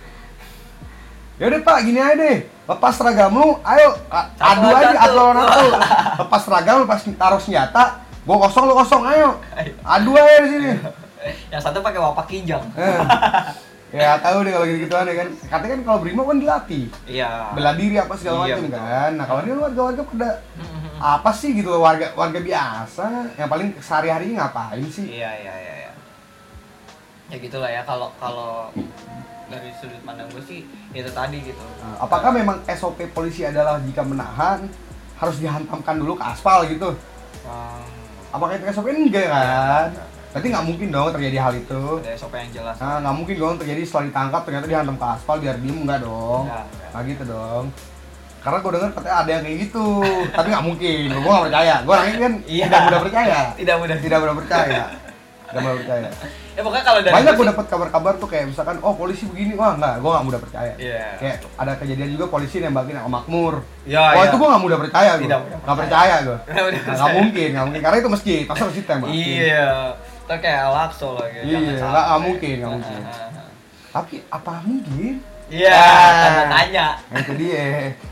A: Ya udah Pak, gini aja deh. Lepas seragam lu, ayo a-
B: Satu
A: adu
B: lawan
A: aja,
B: satu.
A: adu lawan satu. Lepas seragam lu, pas taruh senjata, gua kosong lu kosong, ayo. Adu aja di sini.
B: Yang satu pakai wapak kijang.
A: Eh. Ya tahu deh kalau gitu-gituan ya kan. Katanya kan kalau brimob kan dilatih.
B: Iya.
A: Bela diri apa segala
B: Iya,
A: macam
B: betul.
A: kan. Nah, kalau dia warga-warga pada
B: Hmm.
A: apa sih gitu warga warga biasa yang paling sehari-harinya ngapain sih?
B: Iya, iya, iya, iya. Ya gitulah ya kalau kalau dari sudut pandang gue sih itu tadi gitu.
A: Nah, apakah memang S O P polisi adalah jika menahan harus dihantamkan dulu ke aspal gitu?
B: Um,
A: Apakah itu S O P? Enggak kan? Berarti nggak mungkin dong terjadi hal itu.
B: ada S O P yang jelas.
A: Nah, nggak mungkin dong terjadi setelah ditangkap ternyata dihantam ke aspal biar diem, enggak dong.
B: Enggak, enggak.
A: Nah gitu dong. Karena gue denger katanya ada yang kayak gitu, tapi nggak mungkin, gue nggak percaya. Gue orangnya kan
B: Iya.
A: tidak mudah percaya,
B: Tidak mudah.
A: tidak mudah percaya, tidak mudah percaya.
B: Ya pokoknya kalau dari
A: Banyak
B: gua
A: gue
B: sih-
A: dapat kabar-kabar tuh kayak misalkan, oh polisi begini, wah nggak, gue nggak mudah percaya.
B: Iya.
A: Kayak ada kejadian juga polisi nembakin yang makmur.
B: Ya,
A: Wah
B: ya.
A: itu gue nggak mudah percaya, gue
B: Tidak mudah
A: nggak
B: percaya.
A: percaya gue,
B: Nggak mudah
A: nggak
B: percaya.
A: mungkin, nggak mungkin, karena itu masjid, masa masjid tembak.
B: Iya. Ntar kayak Al-Aqsa lagi.
A: Iya,
B: jangan
A: nggak-
B: sampai.
A: nggak mungkin, nggak mungkin.
B: Ah, ah, ah.
A: Tapi apa mungkin?
B: Iya,
A: Ah.
B: tanda tanya.
A: Nah, itu dia.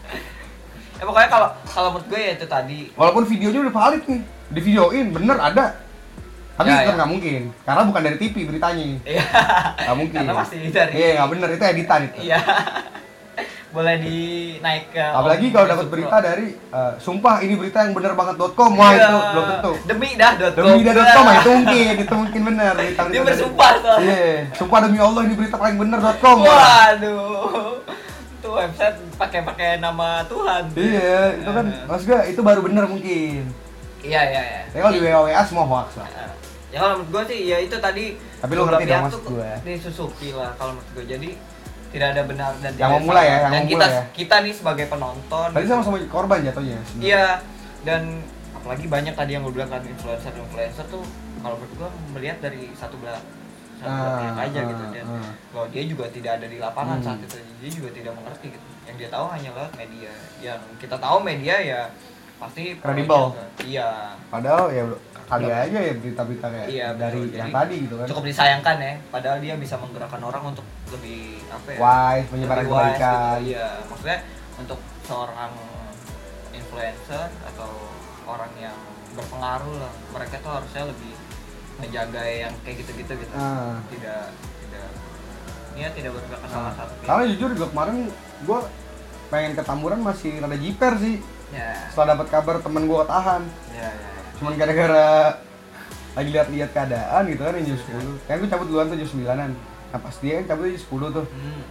B: Ya pokoknya kalau kalau menurut gue ya itu tadi.
A: Walaupun videonya udah valid nih, di videoin bener ada. Tapi
B: Ya,
A: tetap
B: ya.
A: nggak mungkin, karena bukan dari T V beritanya.
B: Iya.
A: Nggak mungkin.
B: Karena masih dari.
A: Iya nggak bener, itu editan itu.
B: Iya. Boleh dinaik ke.
A: Apalagi kalau dapat berita dari, eh, sumpah ini berita yang bener banget .com, wah
B: Iya.
A: itu belum tentu.
B: Demi dah dot com.
A: Demi dot com itu mungkin, itu mungkin bener. Berita
B: Dia bersumpah tuh.
A: Iya, sumpah demi Allah ini berita paling bener .com.
B: Waduh. Itu website pakai-pakai nama Tuhan.
A: Iya, itu kan, maksud gue itu baru bener mungkin.
B: Iya, iya, iya.
A: Tapi kalau di W A W A semua hoax lah.
B: Ya kalau menurut gue sih ya itu tadi.
A: Tapi lu
B: beberapa
A: ngerti dong
B: pihak
A: maksud
B: tuh
A: gue.
B: disusupi lah kalau menurut gue. Jadi tidak ada benar dan
A: Yang
B: tidak
A: mau mulai
B: salah.
A: ya, yang
B: dan
A: mau
B: kita
A: mulai ya.
B: kita nih sebagai penonton.
A: Tadi sama-sama korban jatuhnya. sebenarnya.
B: Iya, dan apalagi banyak tadi yang gue bilang kan influencer-influencer tuh kalau menurut gue melihat dari satu belah satu belah
A: Ah,
B: pihak aja
A: ah,
B: gitu dan
A: ah.
B: bahwa dia juga tidak ada di lapangan
A: Hmm.
B: saat itu, dia juga tidak mengerti gitu. Yang dia tahu hanya lewat media. Yang kita tahu media ya pasti
A: Kredibel.
B: Iya.
A: Padahal ya kali aja ya berita-berita kayak
B: Iya,
A: dari
B: betul.
A: yang
B: Jadi,
A: tadi gitu kan.
B: Cukup disayangkan ya, padahal dia bisa menggerakkan orang untuk lebih apa ya?
A: Wise, menyebarkan
B: lebih wise
A: kebaikan.
B: gitu. Iya, maksudnya untuk seorang influencer atau orang yang berpengaruh lah, mereka tuh harusnya lebih menjaga yang kayak gitu-gitu gitu.
A: Ah.
B: Tidak tidak dia tidak berpihak ke salah satu pihak.
A: Karena jujur juga kemarin gue pengen ke Tamburan masih rada jiper sih.
B: Ya,
A: Setelah dapat kabar temen gue ketahan.
B: ya, ya.
A: Cuman gara-gara lagi lihat-lihat keadaan gitu kan jam sepuluh. Kayak gue cabut duluan tuh jam sembilanan. Nah pas dia kan cabut jam sepuluh tuh.
B: Hmm.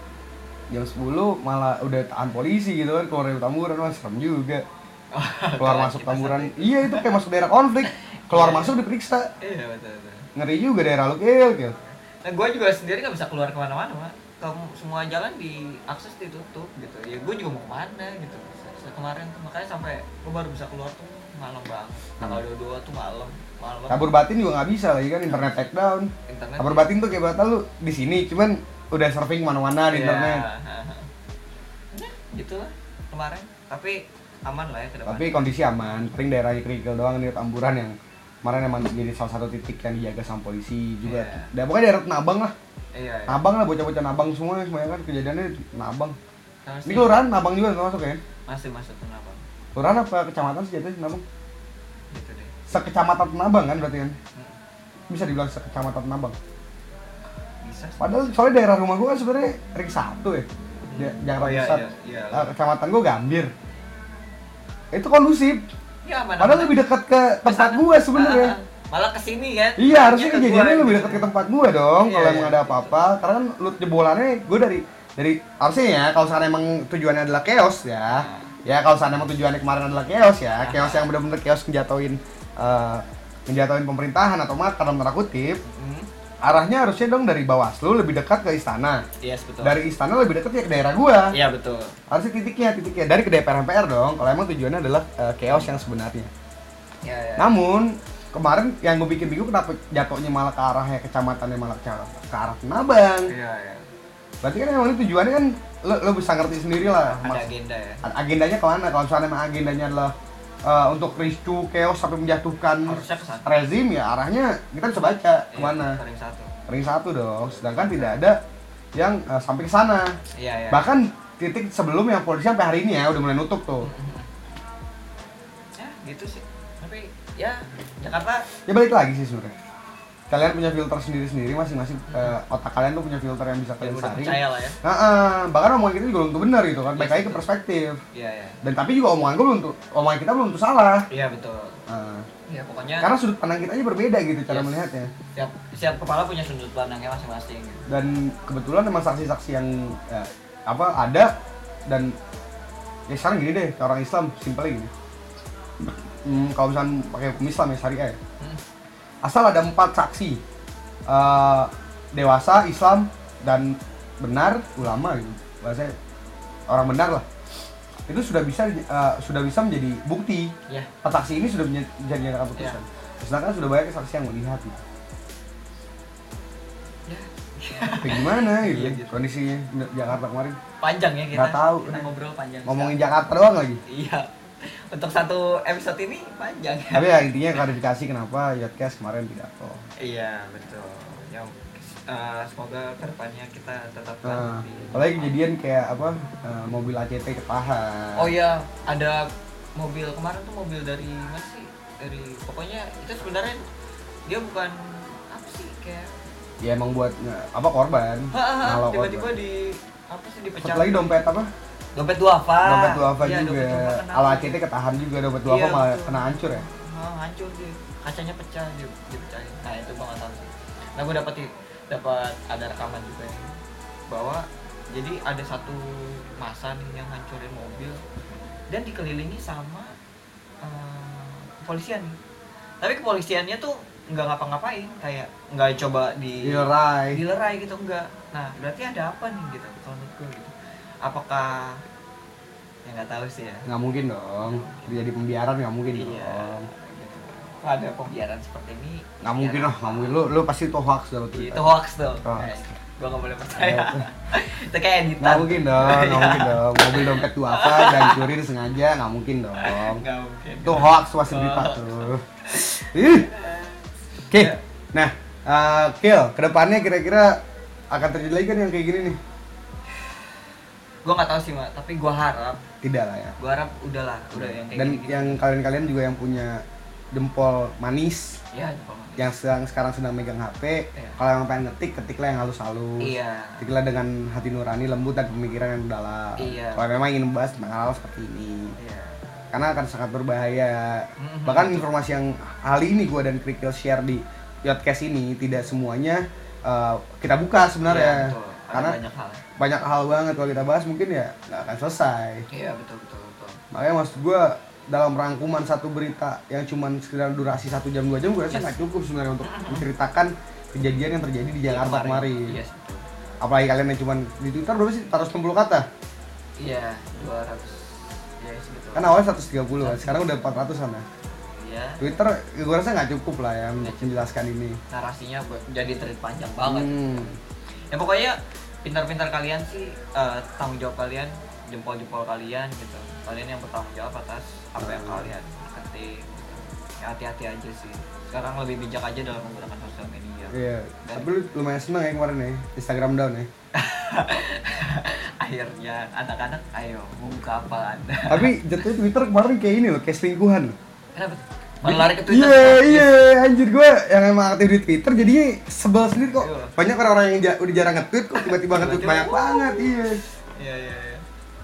A: Jam sepuluh malah udah tahan polisi gitu kan keluar dari Tamburan, wah serem juga. Keluar masuk Tamburan. Iya itu kayak masuk daerah konflik. Keluar
B: Iya.
A: masuk diperiksa.
B: Iya betul betul.
A: Ngeri juga daerah lu kil kil.
B: Nah, gue juga sendiri nggak bisa keluar kemana-mana, Mak. Kamu semua jalan diakses ditutup gitu. Ya gue juga mau kemana gitu. Se- Kemarin tuh makanya sampai gue baru bisa keluar tuh malam banget. Tanggal dua puluh dua tuh malam. Malam.
A: Kabur batin juga nggak bisa lagi kan, internet take down.
B: Internet.
A: Kabur batin tuh kayak batal lu di sini, cuman udah surfing mana-mana di
B: Iya.
A: internet.
B: Ya, gitulah kemarin. Tapi aman lah ya ke depan.
A: Tapi kondisi aman, paling daerah kerikil doang nih Tamburan yang kemarin emang jadi salah satu titik yang dijaga sama polisi juga.
B: Iya.
A: Dan pokoknya daerah Nabang lah.
B: iya, iya.
A: Nabang lah, bocah-bocah Nabang semua semuanya kan kejadiannya di Nabang.
B: Sama
A: Ini
B: sih.
A: kelurahan Nabang juga nggak masuk ya?
B: Masih masuk kenapa?
A: Kelurahan apa kecamatan sih jatuhnya Nabang?
B: Gitu deh.
A: Sekecamatan Nabang kan berarti kan?
B: Hmm.
A: Bisa dibilang sekecamatan Nabang.
B: Bisa sih.
A: Padahal soalnya daerah rumah gua kan sebenarnya ring satu ya. Ja- Jakarta
B: Oh, iya,
A: Pusat.
B: iya, iya.
A: Nah, kecamatan gua Gambir. Itu kondusif.
B: Ya, mana
A: Padahal lebih dekat ke tempat gua sebenarnya.
B: Malah kesini kan?
A: Iya, harusnya
B: ke
A: kejadiannya
B: gua,
A: lebih
B: gitu.
A: dekat ke tempat gua dong.
B: Iya,
A: Kalau
B: iya.
A: emang ada apa-apa, karena kan loot jebolannya gua dari dari harusnya ya kalau sekarang emang tujuannya adalah chaos ya. Ya kalau sekarang emang tujuannya kemarin adalah chaos ya, chaos yang benar-benar chaos ngejatoin eh ngejatoin pemerintahan atau makar dalam tanda kutip.
B: Hmm.
A: Arahnya harusnya dong dari Bawaslu lebih dekat ke istana.
B: Yes, betul.
A: Dari istana lebih dekat ya ke daerah gua.
B: Iya, betul.
A: Harusnya titiknya, titiknya dari ke D P R M P R dong. Kalau emang tujuannya adalah eh, chaos yang sebenarnya.
B: Iya, iya.
A: Namun kemarin yang gue bikin bingung kenapa jatuhnya malah ke arahnya kecamatannya malah ke arah, ke arah Nabang.
B: Iya, iya.
A: Berarti kan emang ini tujuannya kan lo, lo bisa ngerti sendiri lah.
B: Ada
A: Mas.
B: agenda ya.
A: Agendanya kemana? Kalau misalnya emang agendanya adalah eh, untuk ricu, chaos sampai menjatuhkan
B: Harusnya ke sana.
A: rezim ya arahnya kita bisa baca kemana.
B: Iya, ring satu.
A: Ring satu dong. Sedangkan tidak ada yang eh, sampai ke sana.
B: Iya, iya.
A: Bahkan titik sebelum yang polisi sampai hari ini ya udah mulai nutup tuh.
B: Ya, gitu sih. Tapi ya Jakarta
A: Ya balik lagi sih sebenarnya. Kalian punya filter sendiri-sendiri masing-masing, eh, otak kalian tuh punya filter yang bisa
B: ya
A: kalian
B: udah
A: saring.
B: percaya lah ya.
A: Nah, eh, bahkan omongan kita juga belum tentu benar gitu kan. Baik
B: Yes,
A: lagi ke
B: betul.
A: perspektif.
B: Iya, iya.
A: Dan tapi juga omongan gue belum tentu, omongan kita belum tentu salah.
B: Iya, betul.
A: Nah,
B: Ya, pokoknya
A: karena sudut pandang kita aja berbeda gitu cara
B: Yes.
A: melihatnya.
B: setiap setiap kepala punya sudut pandangnya masing-masing gitu.
A: Dan kebetulan memang saksi-saksi yang ya, apa ada dan ya sekarang gini deh, kayak orang Islam simpelnya gini. Hmm, kalau misalnya pakai hukum Islam ya syariah ya.
B: Hmm.
A: Asal ada empat saksi eh, dewasa Islam dan benar ulama gitu bahasa orang benar lah itu sudah bisa uh, sudah bisa menjadi bukti.
B: Iya.
A: Saksi ini sudah menjadi nyatakan putusan.
B: Ya.
A: Sedangkan sudah banyak saksi yang melihat gitu.
B: Ya.
A: Kayak gimana gitu,
B: Iya, gitu.
A: kondisinya Jakarta kemarin.
B: Panjang ya kita.
A: Nggak tahu.
B: Kita ngobrol panjang.
A: Ngomongin
B: sekali.
A: Jakarta doang lagi.
B: Iya. Untuk satu episode ini panjang ya.
A: Tapi ya intinya klarifikasi kenapa Yodcast kemarin pidato.
B: Iya, betul. Ya uh, semoga kedepannya kita tetap
A: Nah,
B: lebih.
A: apalagi kejadian kayak apa uh, mobil A C T ketahan.
B: Oh iya, ada mobil kemarin tuh mobil dari mana sih? Dari pokoknya itu sebenarnya dia bukan apa sih kayak
A: Ya emang buat nge- apa korban. Ngalau
B: tiba-tiba
A: korban.
B: di apa sih dipecah.
A: Satu lagi dompet apa?
B: Dompet duafa.
A: Dompet duafa
B: Iya,
A: juga.
B: dompet duafa kena.
A: Kalau A C T ketahan juga, dompet duafa
B: Iya,
A: malah
B: betul.
A: kena hancur ya.
B: Oh, hancur dia. Kacanya pecah dia dipecahin. Nah, itu gua nggak tahu sih. Nah, gua dapat dapat ada rekaman juga ya. Bahwa jadi ada satu masa nih yang hancurin mobil dan dikelilingi sama uh, kepolisian nih. Tapi kepolisiannya tuh nggak ngapa-ngapain, kayak nggak coba di
A: Dilerai.
B: dilerai gitu, enggak. Nah, berarti ada apa nih gitu kalau menurut gue gitu. Apakah ya nggak tahu sih ya.
A: Nggak mungkin dong. Jadi pembiaran nggak mungkin
B: Iya.
A: dong.
B: Gitu. Kalau ada pembiaran seperti ini
A: Nggak mungkin
B: ya,
A: lah, nggak mungkin. Lu lu pasti itu hoax dalam
B: itu hoax tuh.
A: Hoax.
B: Eh, gua nggak boleh percaya. Itu kayak editan.
A: Nggak mungkin dong, nggak
B: Iya.
A: mungkin dong. Mobil dompet duafa dan curi sengaja nggak mungkin dong.
B: Nggak mungkin.
A: Itu hoax pasti berita
B: Hoax.
A: tuh. Ih. Oke.
B: Ya.
A: Nah, uh, Kill, kedepannya kira-kira akan terjadi lagi kan yang kayak gini nih?
B: Gua nggak tahu sih, Mak, tapi gua harap,
A: Tidak lah ya.
B: gua harap udahlah, udah yang kayak
A: Dan
B: gini.
A: yang kalian-kalian juga yang punya jempol manis,
B: ya, Jepang.
A: yang sedang sekarang sedang megang H P,
B: Iya.
A: kalau yang pengen ngetik, ketiklah yang halus-halus.
B: Iya.
A: Ketiklah dengan hati nurani, lembut dan pemikiran yang dalam.
B: Iya.
A: Kalau memang ingin membahas tentang hal seperti ini,
B: Iya.
A: karena akan sangat berbahaya.
B: Mhm,
A: Bahkan
B: betul.
A: informasi yang hari ini gue dan Krikil share di Yodcast ini tidak semuanya uh, kita buka sebenarnya.
B: Iya, betul. Ada
A: Karena
B: banyak hal.
A: banyak hal banget kalau kita bahas mungkin ya nggak akan selesai.
B: Iya, betul betul betul.
A: Makanya maksud gue dalam rangkuman satu berita yang cuman sekedar durasi satu jam dua jam gue rasa
B: Yes.
A: nggak cukup sebenarnya untuk menceritakan kejadian yang terjadi di Jakarta kemarin.
B: Iya, betul.
A: Apalagi kalian yang cuman di Twitter berapa sih? empat ratus enam puluh kata.
B: Iya, dua ratus. Ya, segitu.
A: Kan awalnya seratus tiga puluh kan, sekarang udah empat ratusan ya.
B: Iya.
A: Twitter gue rasa nggak cukup lah ya untuk menjelaskan ini.
B: Narasinya buat- jadi thread panjang banget.
A: Hmm.
B: Ya pokoknya pintar-pintar kalian sih, eh, tanggung jawab kalian, jempol-jempol kalian gitu. Kalian yang bertanggung jawab atas apa yang
A: Hmm.
B: kalian ketik. Gitu. Ya hati-hati aja sih. Sekarang lebih bijak aja dalam menggunakan sosial media.
A: Iya.
B: Dan-
A: Tapi lu lumayan seneng ya kemarin ya Instagram down ya.
B: Akhirnya anak-anak, ayo mau buka apa anda?
A: Tapi jatuhnya Twitter kemarin kayak ini loh, kayak selingkuhan.
B: Kenapa? Malah lari ke Twitter.
A: Iya, iya, anjir gue yang emang aktif di Twitter jadinya sebel sendiri kok.
B: Iya.
A: Banyak orang-orang yang ja- udah jarang nge-tweet kok tiba-tiba nge-tweet
B: Tiba-tiba,
A: banyak
B: wuh.
A: banget, iya.
B: Iya iya iya.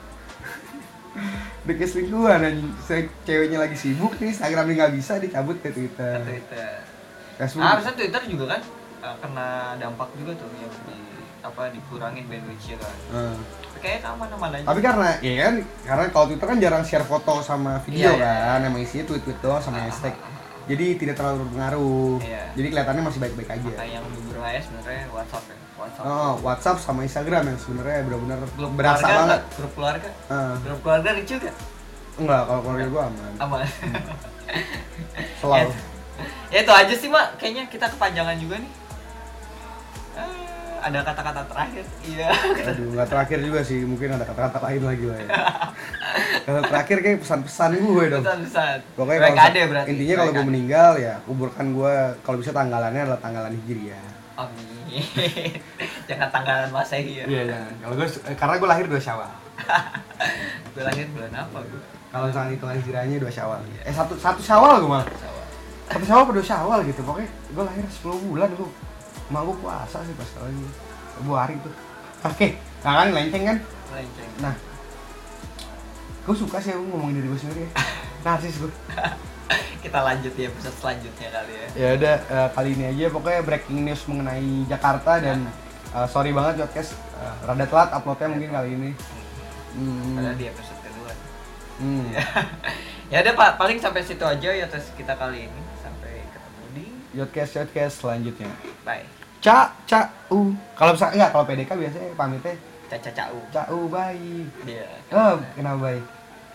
A: Udah kayak selingkuhan dan ceweknya lagi sibuk nih, Instagramnya nggak bisa dicabut ke Twitter.
B: Ke Twitter.
A: Facebook.
B: Ah, harusnya Twitter juga kan eh, kena dampak juga tuh yang di apa dikurangin bandwidth-nya kan.
A: Heeh.
B: Tapi kayaknya aman-aman aja.
A: Tapi karena ya kan, karena kalau Twitter kan jarang share foto sama video
B: Iya, iya,
A: kan,
B: iya.
A: emang isinya tweet-tweet doang sama
B: Ah,
A: hashtag.
B: ah, ah, ah.
A: Jadi tidak terlalu berpengaruh.
B: Iya.
A: Jadi kelihatannya masih baik-baik aja.
B: Kayak yang lebih berbahaya sebenarnya WhatsApp ya. WhatsApp.
A: Oh, WhatsApp sama Instagram yang sebenarnya benar-benar
B: Grup
A: berasa
B: keluarga
A: banget.
B: nggak? Grup keluarga.
A: Heeh.
B: Grup keluarga lucu gak?
A: Enggak, kalau keluarga gua aman.
B: Aman.
A: Selalu.
B: Ya itu aja sih, Mak. Kayaknya kita kepanjangan juga nih. Ah, ada kata-kata terakhir. Iya.
A: Aduh, nggak terakhir juga sih, mungkin ada kata-kata lain lagi lah ya. Kalau terakhir kayak pesan-pesan gue dong.
B: Pesan-pesan.
A: Pokoknya
B: W K D
A: kalau
B: berarti.
A: intinya kalau gue
B: W K D.
A: meninggal ya kuburkan gue kalau bisa tanggalannya adalah tanggalan Hijriah.
B: Amin. Jangan tanggalan Masehi ya.
A: Iya jangan. Kalau gue karena gue lahir dua Syawal.
B: Gue lahir bulan apa gue?
A: Kalau misalnya hitungan Hijriahnya dua Syawal. Eh satu satu Syawal gue malah.
B: Sawah.
A: Satu Syawal apa dua Syawal gitu. Pokoknya gue lahir sepuluh bulan dulu. Emang gue puasa sih pas lagi. Dua hari tuh. Oke, nah kan lenceng kan?
B: Melenceng.
A: Nah, gue suka sih aku ngomongin diri gue sendiri ya. Narsis gue.
B: Kita lanjut ya episode selanjutnya kali ya.
A: Ya udah eh, kali ini aja pokoknya breaking news mengenai Jakarta dan eh, sorry banget podcast eh, rada telat uploadnya mungkin kali ini. Hmm.
B: Padahal di episode kedua.
A: Hmm.
B: Ya udah Pak, paling sampai situ aja ya tes kita kali ini. Sampai ketemu di
A: Yodcast Yodcast selanjutnya.
B: bye.
A: Ca ca u. Kalau misalnya enggak kalau P D K biasanya pamitnya
B: Caca cau.
A: ca u bye.
B: Iya.
A: Oh, kenapa bye?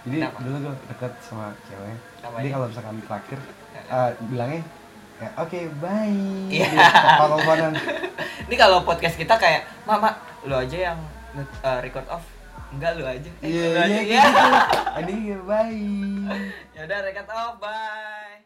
A: Jadi
B: Kenapa?
A: dulu gue deket sama cewek.
B: Apa
A: Jadi
B: aja?
A: kalau misalkan terakhir uh, bilangnya ya oke bye.
B: Iya.
A: Kalau teleponan.
B: Ini kalau podcast kita kayak, Mama, lu aja yang uh, record off. Enggak, lu aja. Eh,
A: Iya
B: lu
A: iya
B: aja.
A: gitu. Ini bye.
B: Ya udah, record off, bye.